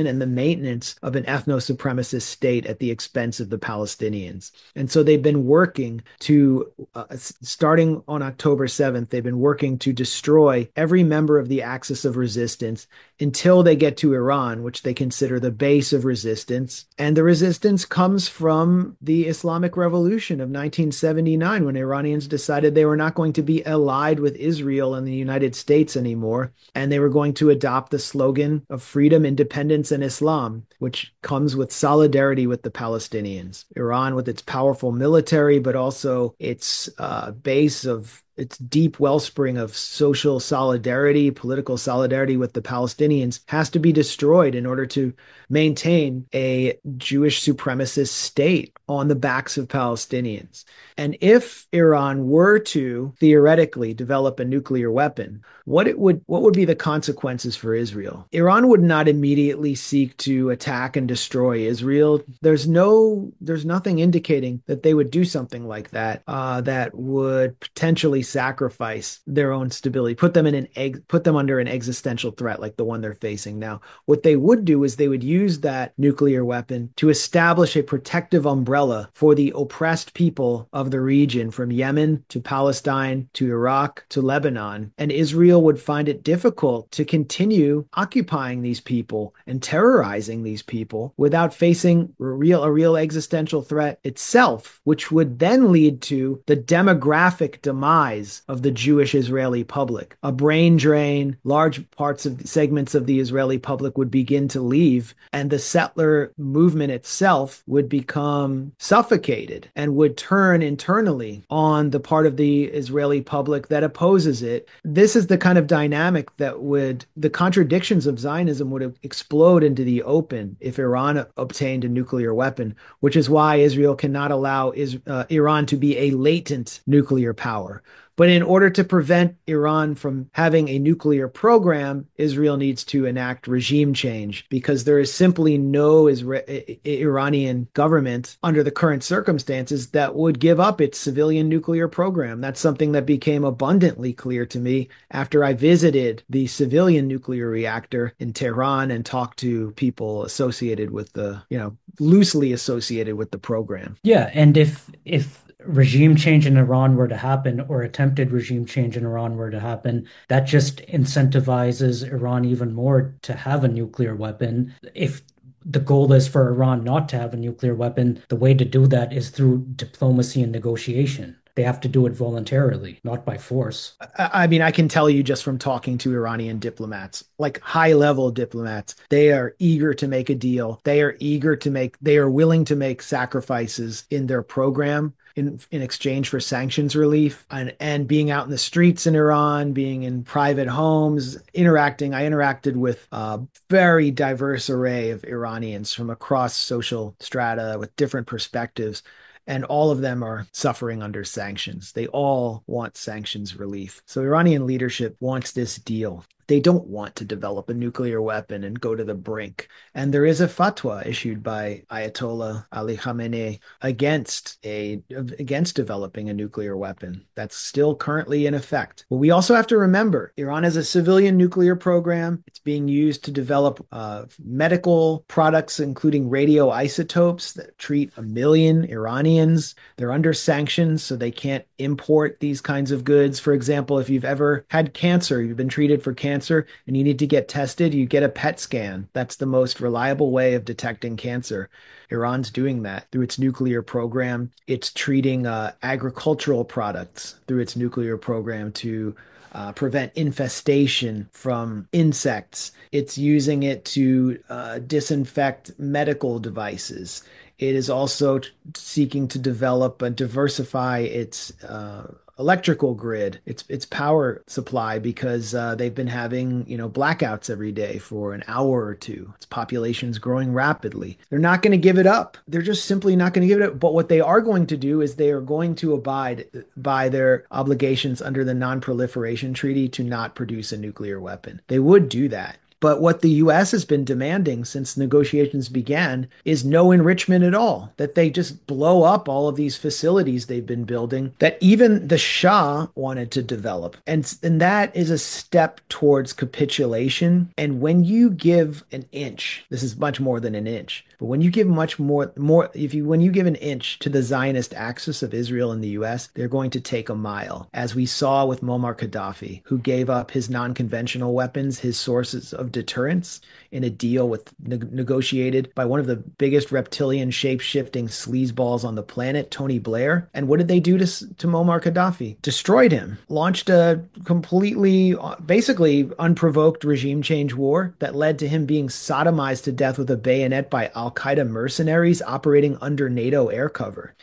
establishment and the maintenance of an ethno-supremacist state at the expense of the Palestinians. And so they've been working to, uh, starting on October seventh, they've been working to destroy every member of the axis of resistance until they get to Iran, which they consider the base of resistance. And the resistance comes from the Islamic Revolution of nineteen seventy-nine, when Iranians decided they were not going to be allied with Israel and the United States anymore, and they were going to adopt the slogan of freedom, independence, and Islam, which comes with solidarity with the Palestinians. Iran, with its powerful military, but also its uh, base of its deep wellspring of social solidarity, political solidarity with the Palestinians, has to be destroyed in order to maintain a Jewish supremacist state on the backs of Palestinians. And if Iran were to theoretically develop a nuclear weapon, what it would what would be the consequences for Israel? Iran would not immediately seek to attack and destroy Israel. There's no there's nothing indicating that they would do something like that, uh, that would potentially sacrifice their own stability, put them in an egg, put them under an existential threat like the one they're facing now. What they would do is they would use that nuclear weapon to establish a protective umbrella for the oppressed people of the region, from Yemen to Palestine to Iraq to Lebanon. And Israel would find it difficult to continue occupying these people and terrorizing these people without facing a real, a real existential threat itself, which would then lead to the demographic demise of the Jewish Israeli public. A brain drain, large parts of segments of the Israeli public would begin to leave, and the settler movement itself would become suffocated and would turn internally on the part of the Israeli public that opposes it. This is the kind of dynamic that would, the contradictions of Zionism would explode into the open if Iran obtained a nuclear weapon, which is why Israel cannot allow is, uh, Iran to be a latent nuclear power. But in order to prevent Iran from having a nuclear program, Israel needs to enact regime change, because there is simply no Isra- Iranian government under the current circumstances that would give up its civilian nuclear program. That's something that became abundantly clear to me after I visited the civilian nuclear reactor in Tehran and talked to people associated with the, you know, loosely associated with the program. Yeah, and if if regime change in Iran were to happen, or attempted regime change in Iran were to happen, that just incentivizes Iran even more to have a nuclear weapon. If the goal is for Iran not to have a nuclear weapon, the way to do that is through diplomacy and negotiation. They have to do it voluntarily, not by force. I mean, I can tell you just from talking to Iranian diplomats, like high-level diplomats, they are eager to make a deal. They are eager to make, they are willing to make sacrifices in their program in, in exchange for sanctions relief, and, and being out in the streets in Iran, being in private homes, interacting. I interacted with a very diverse array of Iranians from across social strata with different perspectives. And all of them are suffering under sanctions. They all want sanctions relief. So Iranian leadership wants this deal. They don't want to develop a nuclear weapon and go to the brink. And there is a fatwa issued by Ayatollah Ali Khamenei against a against developing a nuclear weapon. That's still currently in effect. But we also have to remember, Iran has a civilian nuclear program. It's being used to develop uh, medical products, including radioisotopes that treat a million Iranians. They're under sanctions, so they can't import these kinds of goods. For example, if you've ever had cancer, you've been treated for cancer, Cancer and you need to get tested, you get a P E T scan. That's the most reliable way of detecting cancer. Iran's doing that through its nuclear program. It's treating uh, agricultural products through its nuclear program to uh, prevent infestation from insects. It's using it to uh, disinfect medical devices. It is also t- seeking to develop and diversify its uh, electrical grid, its its power supply, because uh, they've been having, you know, blackouts every day for an hour or two. Its population is growing rapidly. They're not going to give it up. They're just simply not going to give it up. But what they are going to do is they are going to abide by their obligations under the Non-Proliferation Treaty to not produce a nuclear weapon. They would do that. But what the U S has been demanding since negotiations began is no enrichment at all, that they just blow up all of these facilities they've been building that even the Shah wanted to develop. And, and that is a step towards capitulation. And when you give an inch, this is much more than an inch, but when you give much more, more, if you, when you give an inch to the Zionist axis of Israel and the U S, they're going to take a mile, as we saw with Muammar Gaddafi, who gave up his non-conventional weapons, his sources of deterrence, in a deal with ne- negotiated by one of the biggest reptilian shape-shifting sleazeballs on the planet, Tony Blair. And what did they do to, to Muammar Gaddafi? Destroyed him, launched a completely, basically unprovoked regime change war that led to him being sodomized to death with a bayonet by Al-Qaeda mercenaries operating under NATO air cover.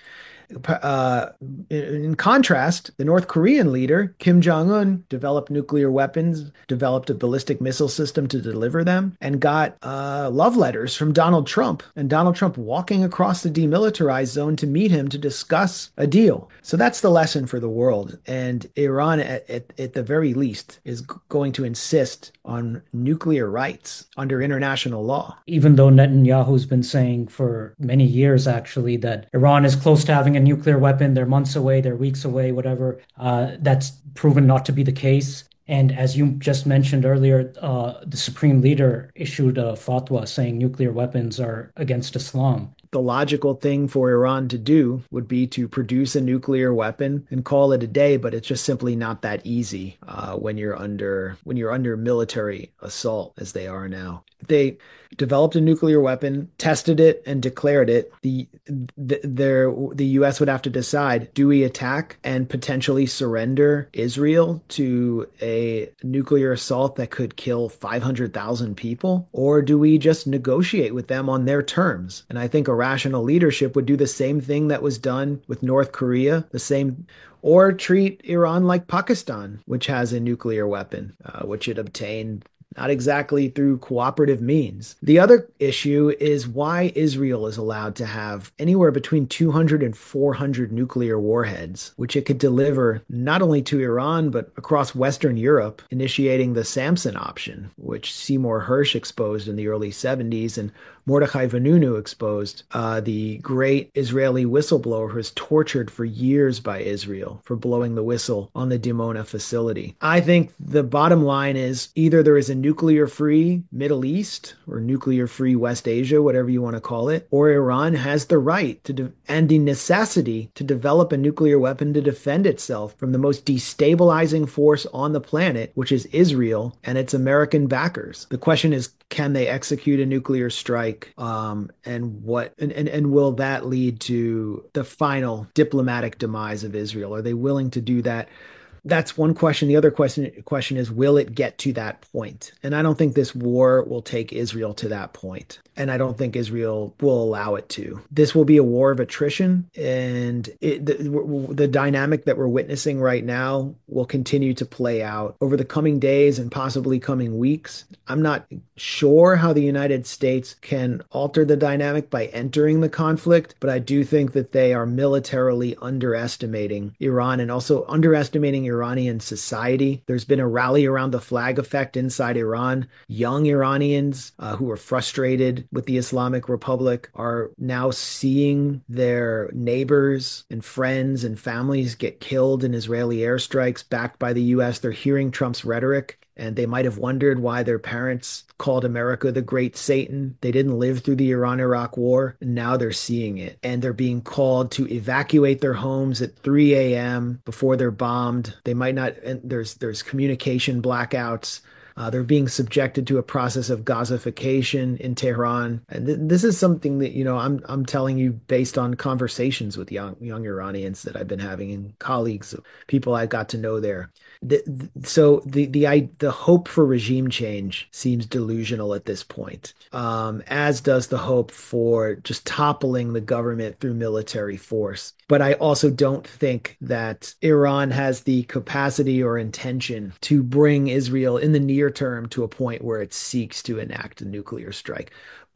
Uh, in contrast, the North Korean leader, Kim Jong-un, developed nuclear weapons, developed a ballistic missile system to deliver them, and got uh, love letters from Donald Trump, and Donald Trump walking across the demilitarized zone to meet him to discuss a deal. So that's the lesson for the world. And Iran, at, at, at the very least, is g- going to insist on nuclear rights under international law. Even though Netanyahu's been saying for many years, actually, that Iran is close to having a nuclear weapon, they're months away, they're weeks away, whatever, uh, that's proven not to be the case. And as you just mentioned earlier, uh, the Supreme Leader issued a fatwa saying nuclear weapons are against Islam. The logical thing for Iran to do would be to produce a nuclear weapon and call it a day, but it's just simply not that easy uh, when you're under when you're under military assault as they are now. They developed a nuclear weapon, tested it, and declared it. The, the, their, the U S would have to decide, do we attack and potentially surrender Israel to a nuclear assault that could kill five hundred thousand people? Or do we just negotiate with them on their terms? And I think a rational leadership would do the same thing that was done with North Korea, the same, or treat Iran like Pakistan, which has a nuclear weapon, uh, which it obtained not exactly through cooperative means. The other issue is why Israel is allowed to have anywhere between two hundred and four hundred nuclear warheads, which it could deliver not only to Iran, but across Western Europe, initiating the Samson option, which Seymour Hersh exposed in the early seventies, and Mordechai Vanunu exposed, uh, the great Israeli whistleblower who was tortured for years by Israel for blowing the whistle on the Dimona facility. I think the bottom line is either there is a nuclear-free Middle East or nuclear-free West Asia, whatever you want to call it, or Iran has the right to de- and the necessity to develop a nuclear weapon to defend itself from the most destabilizing force on the planet, which is Israel and its American backers. The question is, can they execute a nuclear strike? Um, and what and, and, and will that lead to the final diplomatic demise of Israel? Are they willing to do that? That's one question. The other question question is, will it get to that point? And I don't think this war will take Israel to that point. And I don't think Israel will allow it to. This will be a war of attrition. And it, the, the dynamic that we're witnessing right now will continue to play out over the coming days and possibly coming weeks. I'm not sure how the United States can alter the dynamic by entering the conflict, but I do think that they are militarily underestimating Iran and also underestimating Iranian society. There's been a rally around the flag effect inside Iran. Young Iranians uh, who are frustrated with the Islamic Republic are now seeing their neighbors and friends and families get killed in Israeli airstrikes backed by the U S. They're hearing Trump's rhetoric, and they might have wondered why their parents called America the Great Satan. They didn't live through the Iran-Iraq War, and now they're seeing it. And they're being called to evacuate their homes at three a.m. before they're bombed. They might not, and there's there's communication blackouts. Uh, they're being subjected to a process of Gazification in Tehran. And th- this is something that, you know, I'm I'm telling you based on conversations with young young Iranians that I've been having and colleagues, people I got to know there. The, the, so the the I, the hope for regime change seems delusional at this point, um, as does the hope for just toppling the government through military force. But I also don't think that Iran has the capacity or intention to bring Israel in the near term to a point where it seeks to enact a nuclear strike. But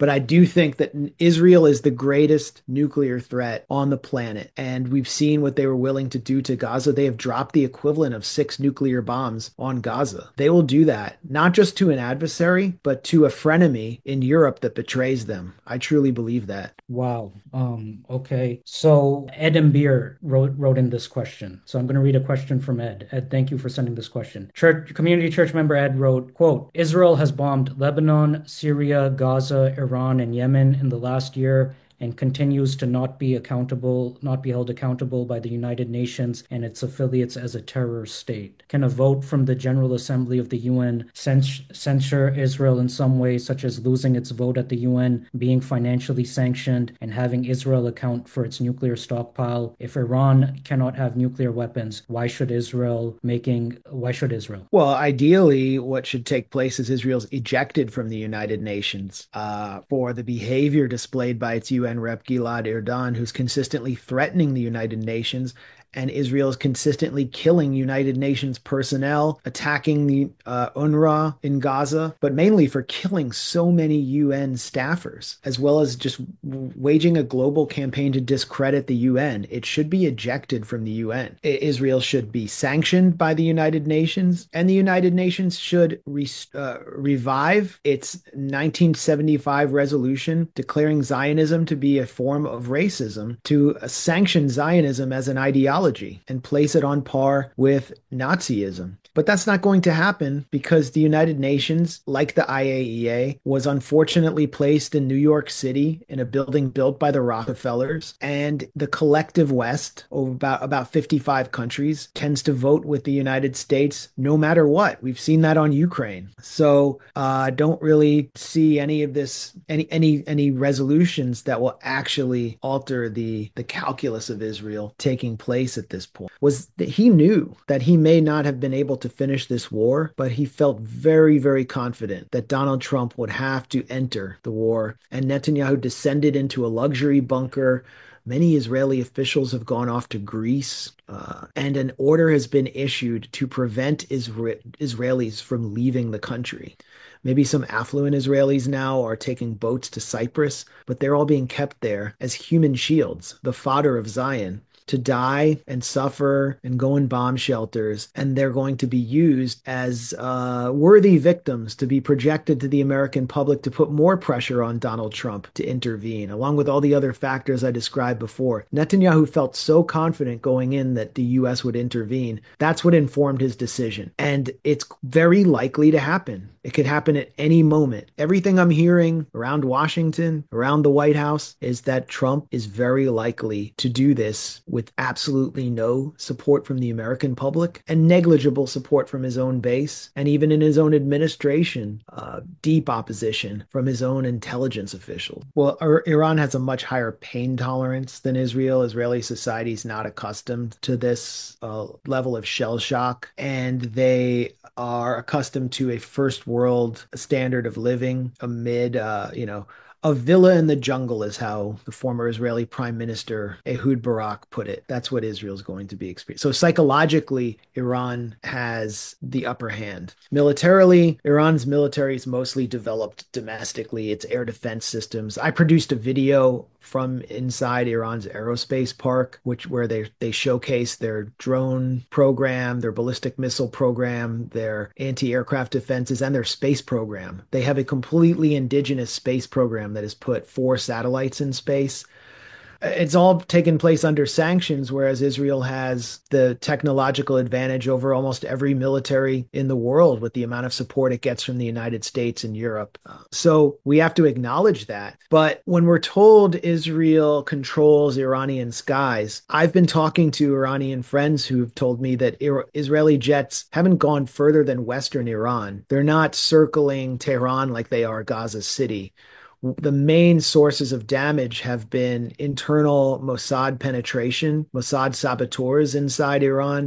But I do think that Israel is the greatest nuclear threat on the planet. And we've seen what they were willing to do to Gaza. They have dropped the equivalent of six nuclear bombs on Gaza. They will do that, not just to an adversary, but to a frenemy in Europe that betrays them. I truly believe that. Wow. Um, okay. So Ed and Beer wrote wrote in this question. So I'm going to read a question from Ed. Ed, thank you for sending this question. Church Community Church member Ed wrote, quote, Israel has bombed Lebanon, Syria, Gaza, Iran, and Yemen in the last year and continues to not be accountable, not be held accountable by the United Nations and its affiliates as a terror state. Can a vote from the General Assembly of the U N cens- censure Israel in some way, such as losing its vote at the U N, being financially sanctioned, and having Israel account for its nuclear stockpile? If Iran cannot have nuclear weapons, why should Israel making, why should Israel? Well, ideally, what should take place is Israel's ejected from the United Nations uh, for the behavior displayed by its U N Rep Gilad Erdan, who's consistently threatening the United Nations, and Israel is consistently killing United Nations personnel, attacking the uh, UNRWA in Gaza, but mainly for killing so many U N staffers, as well as just waging a global campaign to discredit the U N. It should be ejected from the U N. Israel should be sanctioned by the United Nations, and the United Nations should re- uh, revive its nineteen seventy-five resolution declaring Zionism to be a form of racism, to uh, sanction Zionism as an ideology and place it on par with Nazism. But that's not going to happen because the United Nations, like the I A E A, was unfortunately placed in New York City in a building built by the Rockefellers, and the collective West, over about, about fifty-five countries, tends to vote with the United States no matter what. We've seen that on Ukraine. So I uh, don't really see any of this, any any any resolutions that will actually alter the, the calculus of Israel taking place at this point. Was that he knew that he may not have been able to finish this war, but he felt very, very confident that Donald Trump would have to enter the war, and Netanyahu descended into a luxury bunker. Many Israeli officials have gone off to Greece, uh, and an order has been issued to prevent Isra- Israelis from leaving the country. Maybe some affluent Israelis now are taking boats to Cyprus, but they're all being kept there as human shields, the fodder of Zion, to die and suffer and go in bomb shelters, and they're going to be used as uh, worthy victims to be projected to the American public to put more pressure on Donald Trump to intervene, along with all the other factors I described before. Netanyahu felt so confident going in that the U S would intervene. That's what informed his decision, and it's very likely to happen. It could happen at any moment. Everything I'm hearing around Washington, around the White House, is that Trump is very likely to do this with absolutely no support from the American public and negligible support from his own base, and even in his own administration, uh, deep opposition from his own intelligence officials. Well, Iran has a much higher pain tolerance than Israel. Israeli society is not accustomed to this uh, level of shell shock, and they are accustomed to a first world standard of living amid, uh, you know, a villa in the jungle is how the former Israeli Prime Minister Ehud Barak put it. That's what Israel's going to be experiencing. So psychologically, Iran has the upper hand. Militarily, Iran's military is mostly developed domestically. Its air defense systems. I produced a video from inside Iran's aerospace park, which where they they showcase their drone program, their ballistic missile program, their anti-aircraft defenses, and their space program. They have a completely indigenous space program that has put four satellites in space. It's all taken place under sanctions, whereas Israel has the technological advantage over almost every military in the world with the amount of support it gets from the United States and Europe. So we have to acknowledge that. But when we're told Israel controls Iranian skies, I've been talking to Iranian friends who've told me that Israeli jets haven't gone further than Western Iran. They're not circling Tehran like they are Gaza City. The main sources of damage have been internal Mossad penetration, Mossad saboteurs inside Iran,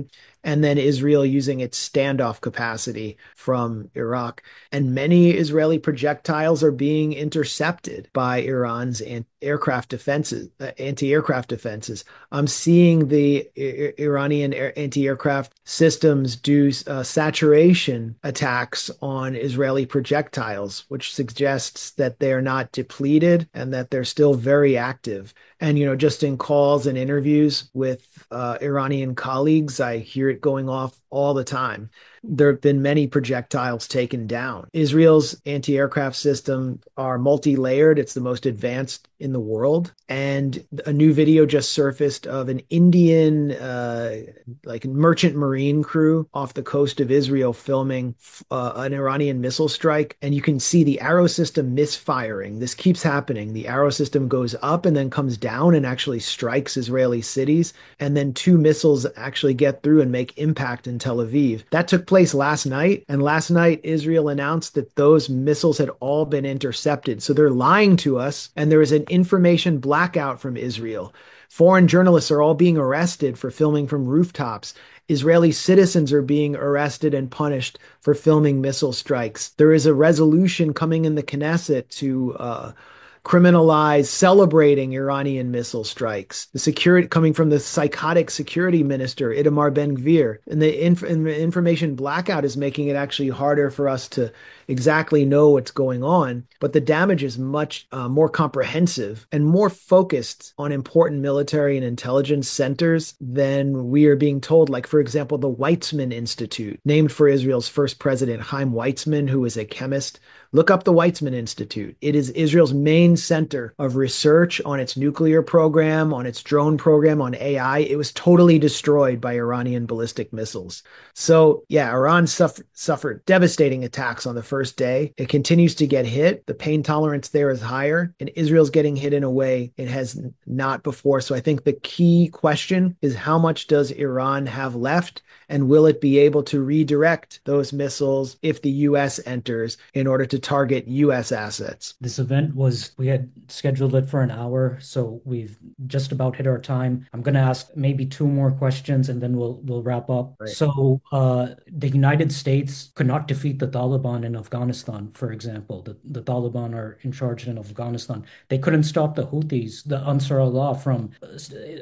and then Israel using its standoff capacity from Iraq. And many Israeli projectiles are being intercepted by Iran's aircraft defenses, uh, anti-aircraft defenses. I'm seeing the I- Iranian air- anti-aircraft systems do uh, saturation attacks on Israeli projectiles, which suggests that they're not depleted and that they're still very active. And, you know, just in calls and interviews with uh, Iranian colleagues, I hear it going off all the time. There have been many projectiles taken down. Israel's anti-aircraft system are multi-layered. It's the most advanced in the world. And a new video just surfaced of an Indian, uh, like merchant marine crew off the coast of Israel filming uh, an Iranian missile strike. And you can see the arrow system misfiring. This keeps happening. The arrow system goes up and then comes down and actually strikes Israeli cities. And then two missiles actually get through and make impact in Tel Aviv. That took place last night. And last night, Israel announced that those missiles had all been intercepted. So they're lying to us. And there is an information blackout from Israel. Foreign journalists are all being arrested for filming from rooftops. Israeli citizens are being arrested and punished for filming missile strikes. There is a resolution coming in the Knesset to uh, criminalize celebrating Iranian missile strikes. The security coming from the psychotic security minister, Itamar Ben-Gvir. And the, inf- and the information blackout is making it actually harder for us to exactly know what's going on. But the damage is much uh, more comprehensive and more focused on important military and intelligence centers than we are being told. Like, for example, the Weizmann Institute, named for Israel's first president, Chaim Weizmann, who is a chemist. Look up the Weizmann Institute. It is Israel's main center of research on its nuclear program, on its drone program, on A I. It was totally destroyed by Iranian ballistic missiles. So, yeah, Iran suffered, suffered devastating attacks on the first day. It continues to get hit. The pain tolerance there is higher, and Israel's getting hit in a way it has not before. So I think the key question is, how much does Iran have left? And will it be able to redirect those missiles if the U S enters in order to target U S assets? This event was, we had scheduled it for an hour, so we've just about hit our time. I'm going to ask maybe two more questions and then we'll we'll wrap up. Right. So uh, the United States could not defeat the Taliban in Afghanistan, for example. The, the Taliban are in charge in Afghanistan. They couldn't stop the Houthis, the Ansar Allah, from uh,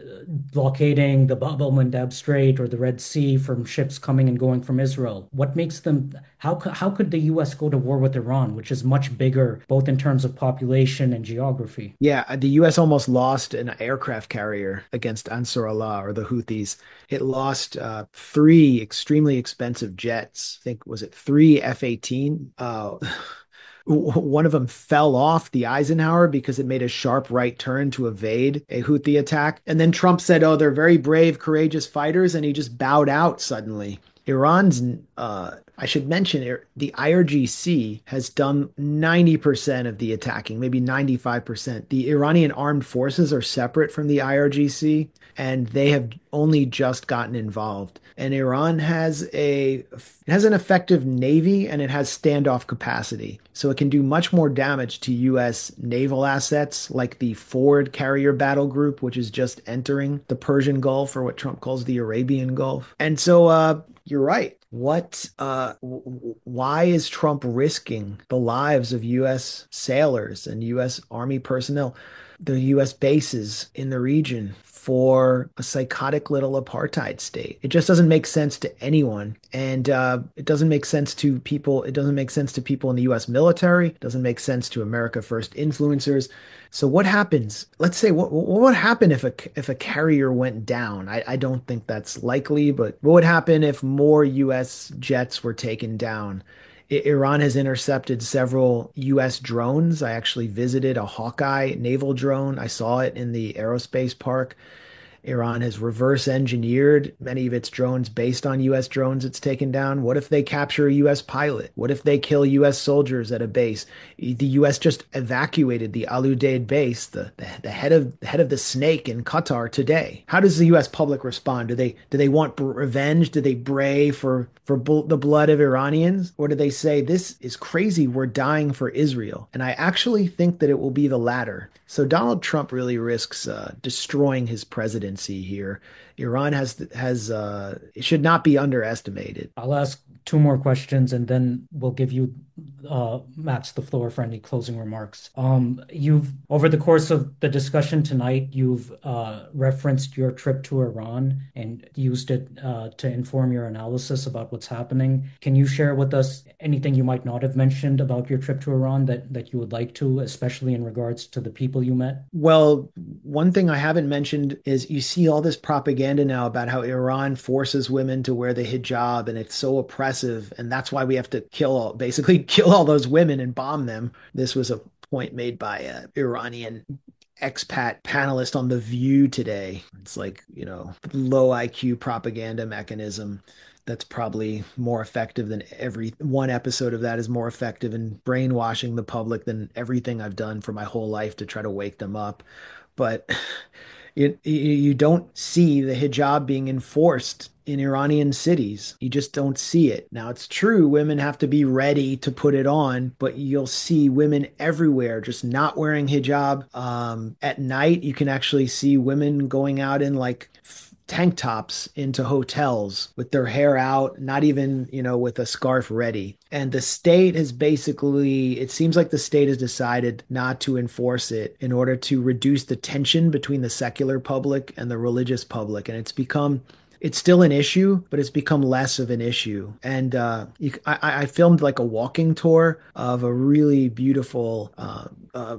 blockading the Bab el-Mandeb Strait or the Red Sea from ships coming and going from Israel. What makes them, how, how could the U S go to war with Iran, which is much bigger, both in terms of population and geography? Yeah, the U S almost lost an aircraft carrier against Ansar Allah or the Houthis. It lost uh, three extremely expensive jets. I think, was it three F eighteen? Uh, One of them fell off the Eisenhower because it made a sharp right turn to evade a Houthi attack. And then Trump said, oh, they're very brave, courageous fighters. And he just bowed out suddenly. Iran's, uh, I should mention, the I R G C has done ninety percent of the attacking, maybe ninety-five percent. The Iranian armed forces are separate from the I R G C, and they have only just gotten involved. And Iran has a it has an effective navy, and it has standoff capacity. So it can do much more damage to U S naval assets, like the Ford carrier battle group, which is just entering the Persian Gulf, or what Trump calls the Arabian Gulf. And so uh, you're right. What, uh, w- why is Trump risking the lives of U S sailors and U S Army personnel, the U S bases in the region, for a psychotic little apartheid state? It just doesn't make sense to anyone. And uh, it doesn't make sense to people. It doesn't make sense to people in the U S military. It doesn't make sense to America First influencers. So what happens? Let's say, what what would happen if a if a carrier went down? I, I don't think that's likely, but what would happen if more U S jets were taken down? Iran has intercepted several U S drones. I actually visited a Hawkeye naval drone. I saw it in the aerospace park. Iran has reverse engineered many of its drones based on U S drones it's taken down. What if they capture a U S pilot? What if they kill U S soldiers at a base? The U S just evacuated the Al Udeid base, the, the, the head of the head of the snake in Qatar today. How does the U S public respond? Do they do they want revenge? Do they bray for for the blood of Iranians? Or do they say, this is crazy, we're dying for Israel? And I actually think that it will be the latter. So Donald Trump really risks uh, destroying his presidency legitimacy here. Iran has has uh, it should not be underestimated. I'll ask two more questions and then we'll give you, uh, Max, the floor for any closing remarks. Um, you've, over the course of the discussion tonight, you've uh, referenced your trip to Iran and used it uh, to inform your analysis about what's happening. Can you share with us anything you might not have mentioned about your trip to Iran that, that you would like to, especially in regards to the people you met? Well, one thing I haven't mentioned is you see all this propaganda now about how Iran forces women to wear the hijab and it's so oppressive, and that's why we have to kill all, basically kill all those women and bomb them. This was a point made by an Iranian expat panelist on The View today. It's like, you know, low I Q propaganda mechanism that's probably more effective than every one episode of that is more effective in brainwashing the public than everything I've done for my whole life to try to wake them up. But it, you don't see the hijab being enforced in Iranian cities. You just don't see it. Now, it's true, women have to be ready to put it on, but you'll see women everywhere just not wearing hijab. Um, at night, you can actually see women going out in like tank tops into hotels with their hair out, not even, you know, with a scarf ready. And the state has basically, it seems like the state has decided not to enforce it in order to reduce the tension between the secular public and the religious public. And it's become It's still an issue, but it's become less of an issue. And uh, you, I, I filmed like a walking tour of a really beautiful uh, uh,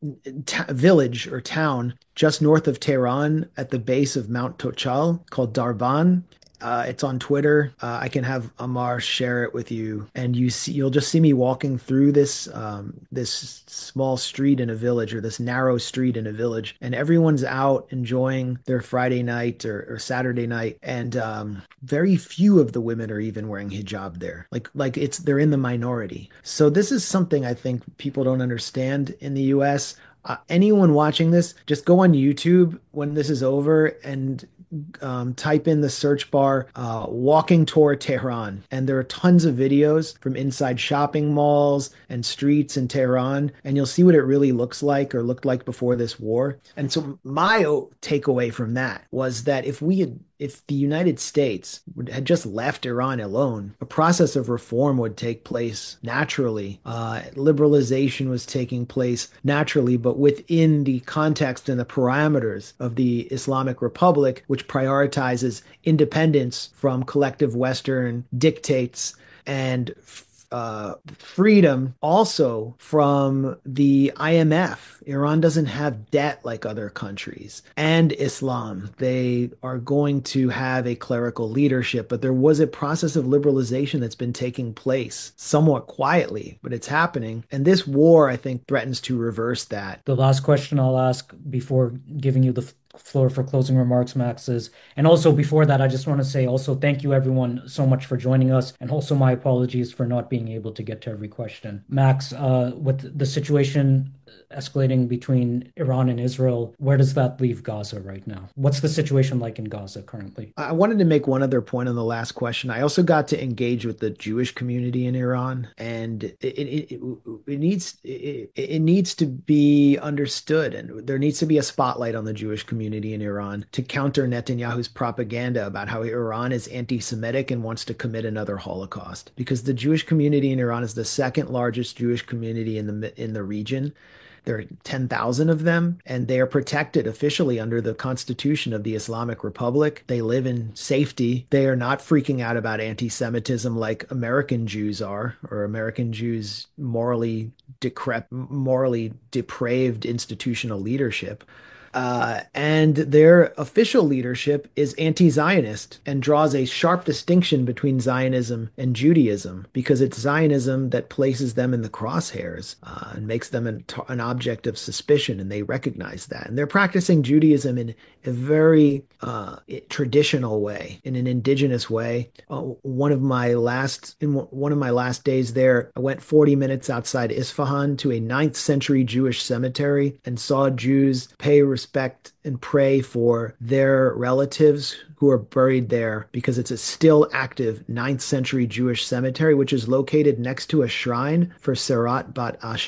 t- village or town just north of Tehran at the base of Mount Tochal called Darban. Uh, it's on Twitter. Uh, I can have Amar share it with you, and you see, you'll just see me walking through this um, this small street in a village, or this narrow street in a village, and everyone's out enjoying their Friday night or, or Saturday night, and um, very few of the women are even wearing hijab there. Like like it's they're in the minority. So this is something I think people don't understand in the U S. Uh, anyone watching this, just go on YouTube when this is over and Um, type in the search bar, uh, walking tour Tehran. And there are tons of videos from inside shopping malls and streets in Tehran. And you'll see what it really looks like or looked like before this war. And so my takeaway from that was that if we had if the United States had just left Iran alone, a process of reform would take place naturally. Uh, liberalization was taking place naturally, but within the context and the parameters of the Islamic Republic, which prioritizes independence from collective Western dictates and Uh, freedom also from the I M F. Iran doesn't have debt like other countries. And Islam. They are going to have a clerical leadership, but there was a process of liberalization that's been taking place somewhat quietly, but it's happening. And this war, I think, threatens to reverse that. The last question I'll ask before giving you the floor for closing remarks, Max, is, and also before that, I just want to say also thank you everyone so much for joining us, and also my apologies for not being able to get to every question. Max, uh, with the situation escalating between Iran and Israel, where does that leave Gaza right now? What's the situation like in Gaza currently? I wanted to make one other point on the last question. I also got to engage with the Jewish community in Iran, and it it, it, it needs it, it needs to be understood, and there needs to be a spotlight on the Jewish community in Iran to counter Netanyahu's propaganda about how Iran is anti-Semitic and wants to commit another Holocaust. Because the Jewish community in Iran is the second largest Jewish community in the in the region. There are ten thousand of them, and they are protected officially under the Constitution of the Islamic Republic. They live in safety. They are not freaking out about anti-Semitism like American Jews are, or American Jews' morally decrep- morally depraved institutional leadership. Uh, and their official leadership is anti-Zionist and draws a sharp distinction between Zionism and Judaism, because it's Zionism that places them in the crosshairs uh, and makes them an, an object of suspicion, and they recognize that. And they're practicing Judaism in a very uh, traditional way, in an indigenous way. Uh, one of my last, in one of my last days there, I went forty minutes outside Isfahan to a ninth century Jewish cemetery and saw Jews pay respect respect and pray for their relatives who are buried there, because it's a still active ninth century Jewish cemetery, which is located next to a shrine for Serat Bat Asher,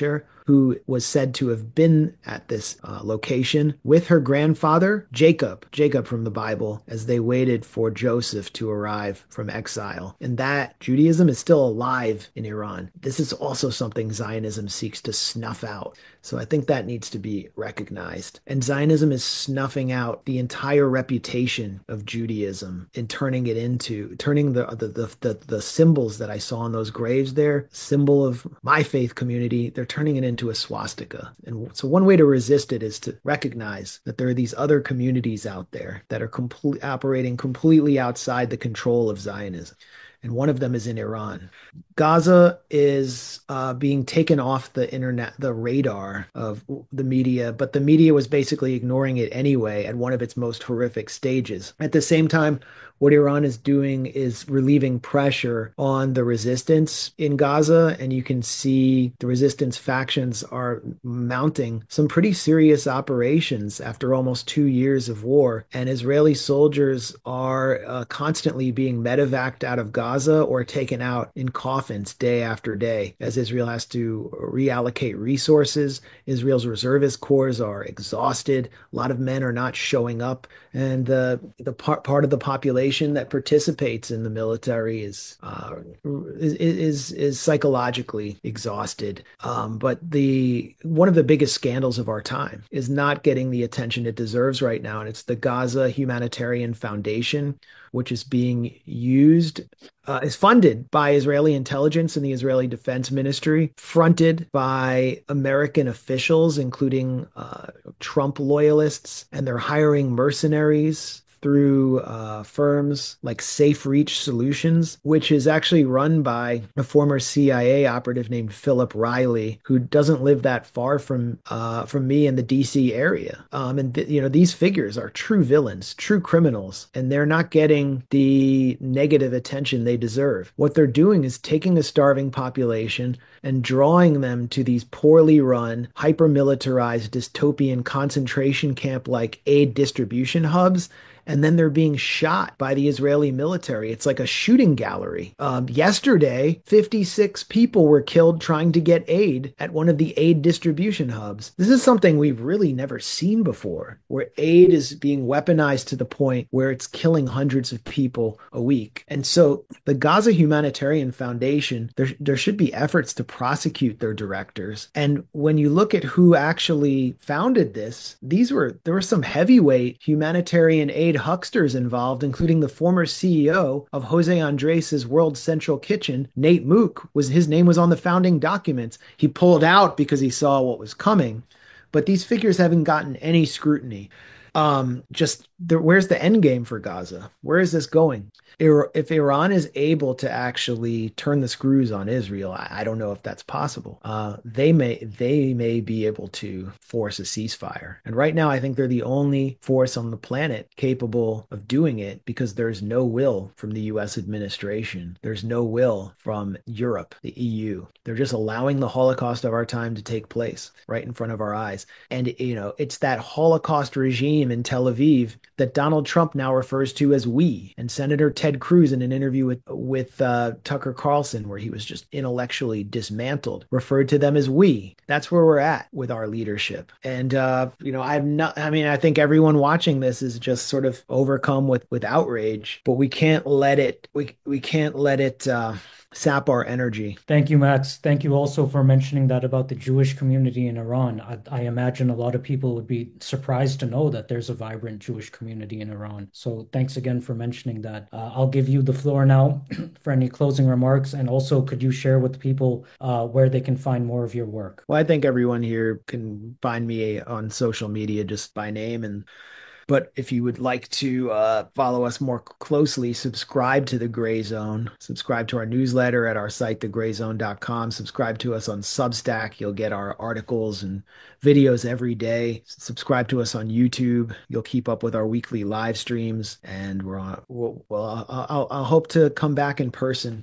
who was said to have been at this uh, location with her grandfather, Jacob, Jacob from the Bible, as they waited for Joseph to arrive from exile. And that Judaism is still alive in Iran. This is also something Zionism seeks to snuff out. So I think that needs to be recognized. And Zionism is snuffing out the entire reputation of Judaism and turning it into, turning the the the, the, the symbols that I saw on those graves there, symbol of my faith community, they're turning it into a swastika. And so one way to resist it is to recognize that there are these other communities out there that are complete, operating completely outside the control of Zionism. And one of them is in Iran. Gaza is uh, being taken off the internet, the radar of the media, but the media was basically ignoring it anyway at one of its most horrific stages. At the same time, what Iran is doing is relieving pressure on the resistance in Gaza, and you can see the resistance factions are mounting some pretty serious operations after almost two years of war, and Israeli soldiers are uh, constantly being medevaced out of Gaza or taken out in coffins day after day, as Israel has to reallocate resources. Israel's reservist corps are exhausted. A lot of men are not showing up, and the the part part of the population that participates in the military is uh, is, is is psychologically exhausted. Um, but the one of the biggest scandals of our time is not getting the attention it deserves right now, and it's the Gaza Humanitarian Foundation, which is being used, uh, is funded by Israeli intelligence and the Israeli Defense Ministry, fronted by American officials, including uh, Trump loyalists, and they're hiring mercenaries through uh, firms like Safe Reach Solutions, which is actually run by a former C I A operative named Philip Riley, who doesn't live that far from uh, from me in the D C area. Um, and th- you know, these figures are true villains, true criminals, and they're not getting the negative attention they deserve. What they're doing is taking a starving population and drawing them to these poorly run, hyper-militarized, dystopian concentration camp-like aid distribution hubs, and then they're being shot by the Israeli military. It's like a shooting gallery. Um, yesterday, fifty-six people were killed trying to get aid at one of the aid distribution hubs. This is something we've really never seen before, where aid is being weaponized to the point where it's killing hundreds of people a week. And so the Gaza Humanitarian Foundation, there, there should be efforts to prosecute their directors. And when you look at who actually founded this, these were, there were some heavyweight humanitarian aid hucksters involved, including the former C E O of Jose Andres' World Central Kitchen, Nate Mook. Was his name was on the founding documents. He pulled out because he saw what was coming, but these figures haven't gotten any scrutiny. Um, just the, where's the end game for Gaza? Where is this going? If Iran is able to actually turn the screws on Israel, I, I don't know if that's possible. Uh, they may they may be able to force a ceasefire. And right now, I think they're the only force on the planet capable of doing it, because there's no will from the U S administration. There's no will from Europe, the E U. They're just allowing the Holocaust of our time to take place right in front of our eyes. And, you know, it's that Holocaust regime in Tel Aviv that Donald Trump now refers to as we, and Senator Ted Cruz, in an interview with with uh, Tucker Carlson, where he was just intellectually dismantled, referred to them as we. That's where we're at with our leadership. And uh, you know, I'm not. I mean, I think everyone watching this is just sort of overcome with with outrage, but we can't let it. We we can't let it. Uh, sap our energy. Thank you, Matt. Thank you also for mentioning that about the Jewish community in Iran. I, I imagine a lot of people would be surprised to know that there's a vibrant Jewish community in Iran. So thanks again for mentioning that. Uh, I'll give you the floor now for any closing remarks. And also, could you share with people uh, where they can find more of your work? Well, I think everyone here can find me on social media just by name. And But if you would like to uh, follow us more closely, subscribe to The Gray Zone. Subscribe to our newsletter at our site, the gray zone dot com. Subscribe to us on Substack. You'll get our articles and videos every day. Subscribe to us on YouTube. You'll keep up with our weekly live streams. And we're on. Well, I'll, I'll, I'll hope to come back in person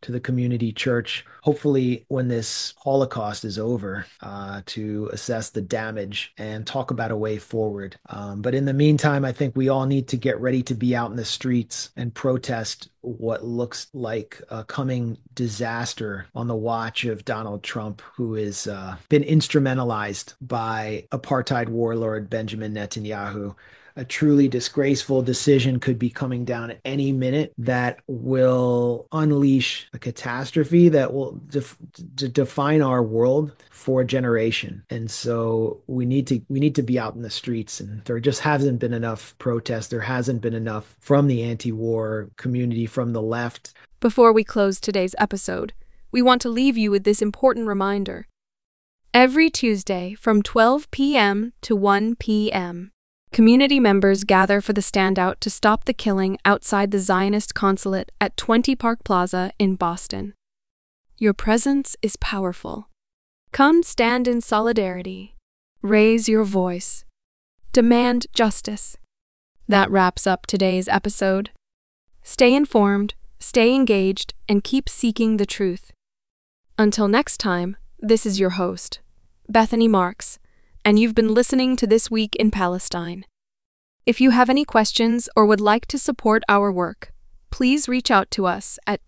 to the community church, hopefully when this Holocaust is over, uh, to assess the damage and talk about a way forward. Um, but in the meantime, I think we all need to get ready to be out in the streets and protest what looks like a coming disaster on the watch of Donald Trump, who has uh, been instrumentalized by apartheid warlord Benjamin Netanyahu. A truly disgraceful decision could be coming down at any minute that will unleash a catastrophe that will def- d- define our world for a generation. And so we need to we need to be out in the streets, and there just hasn't been enough protest. There hasn't been enough from the anti-war community, from the left. Before we close today's episode, we want to leave you with this important reminder. Every Tuesday from twelve p.m. to one p.m., community members gather for the Standout to stop the killing outside the Zionist consulate at twenty Park Plaza in Boston. Your presence is powerful. Come stand in solidarity. Raise your voice. Demand justice. That wraps up today's episode. Stay informed, stay engaged, and keep seeking the truth. Until next time, this is your host, Bethany Marks, and you've been listening to This Week in Palestine. If you have any questions or would like to support our work, please reach out to us at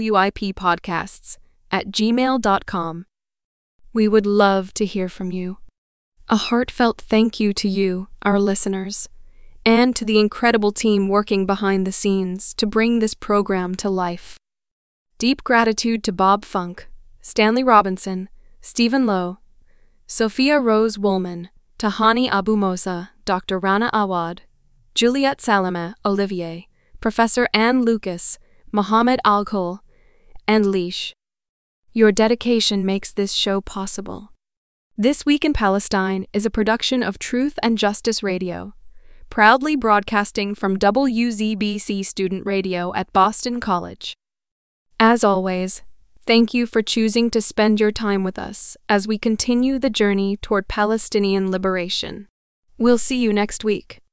twipodcasts at gmail dot com. We would love to hear from you. A heartfelt thank you to you, our listeners, and to the incredible team working behind the scenes to bring this program to life. Deep gratitude to Bob Funk, Stanley Robinson, Stephen Lowe, Sophia Rose Woolman, Tahani Abu Mosa, Doctor Rana Awad, Juliet Salame Olivier, Professor Ann Lucas, Mohammed Al-Khol, and Leash. Your dedication makes this show possible. This Week in Palestine is a production of Truth and Justice Radio, proudly broadcasting from W Z B C Student Radio at Boston College. As always, thank you for choosing to spend your time with us as we continue the journey toward Palestinian liberation. We'll see you next week.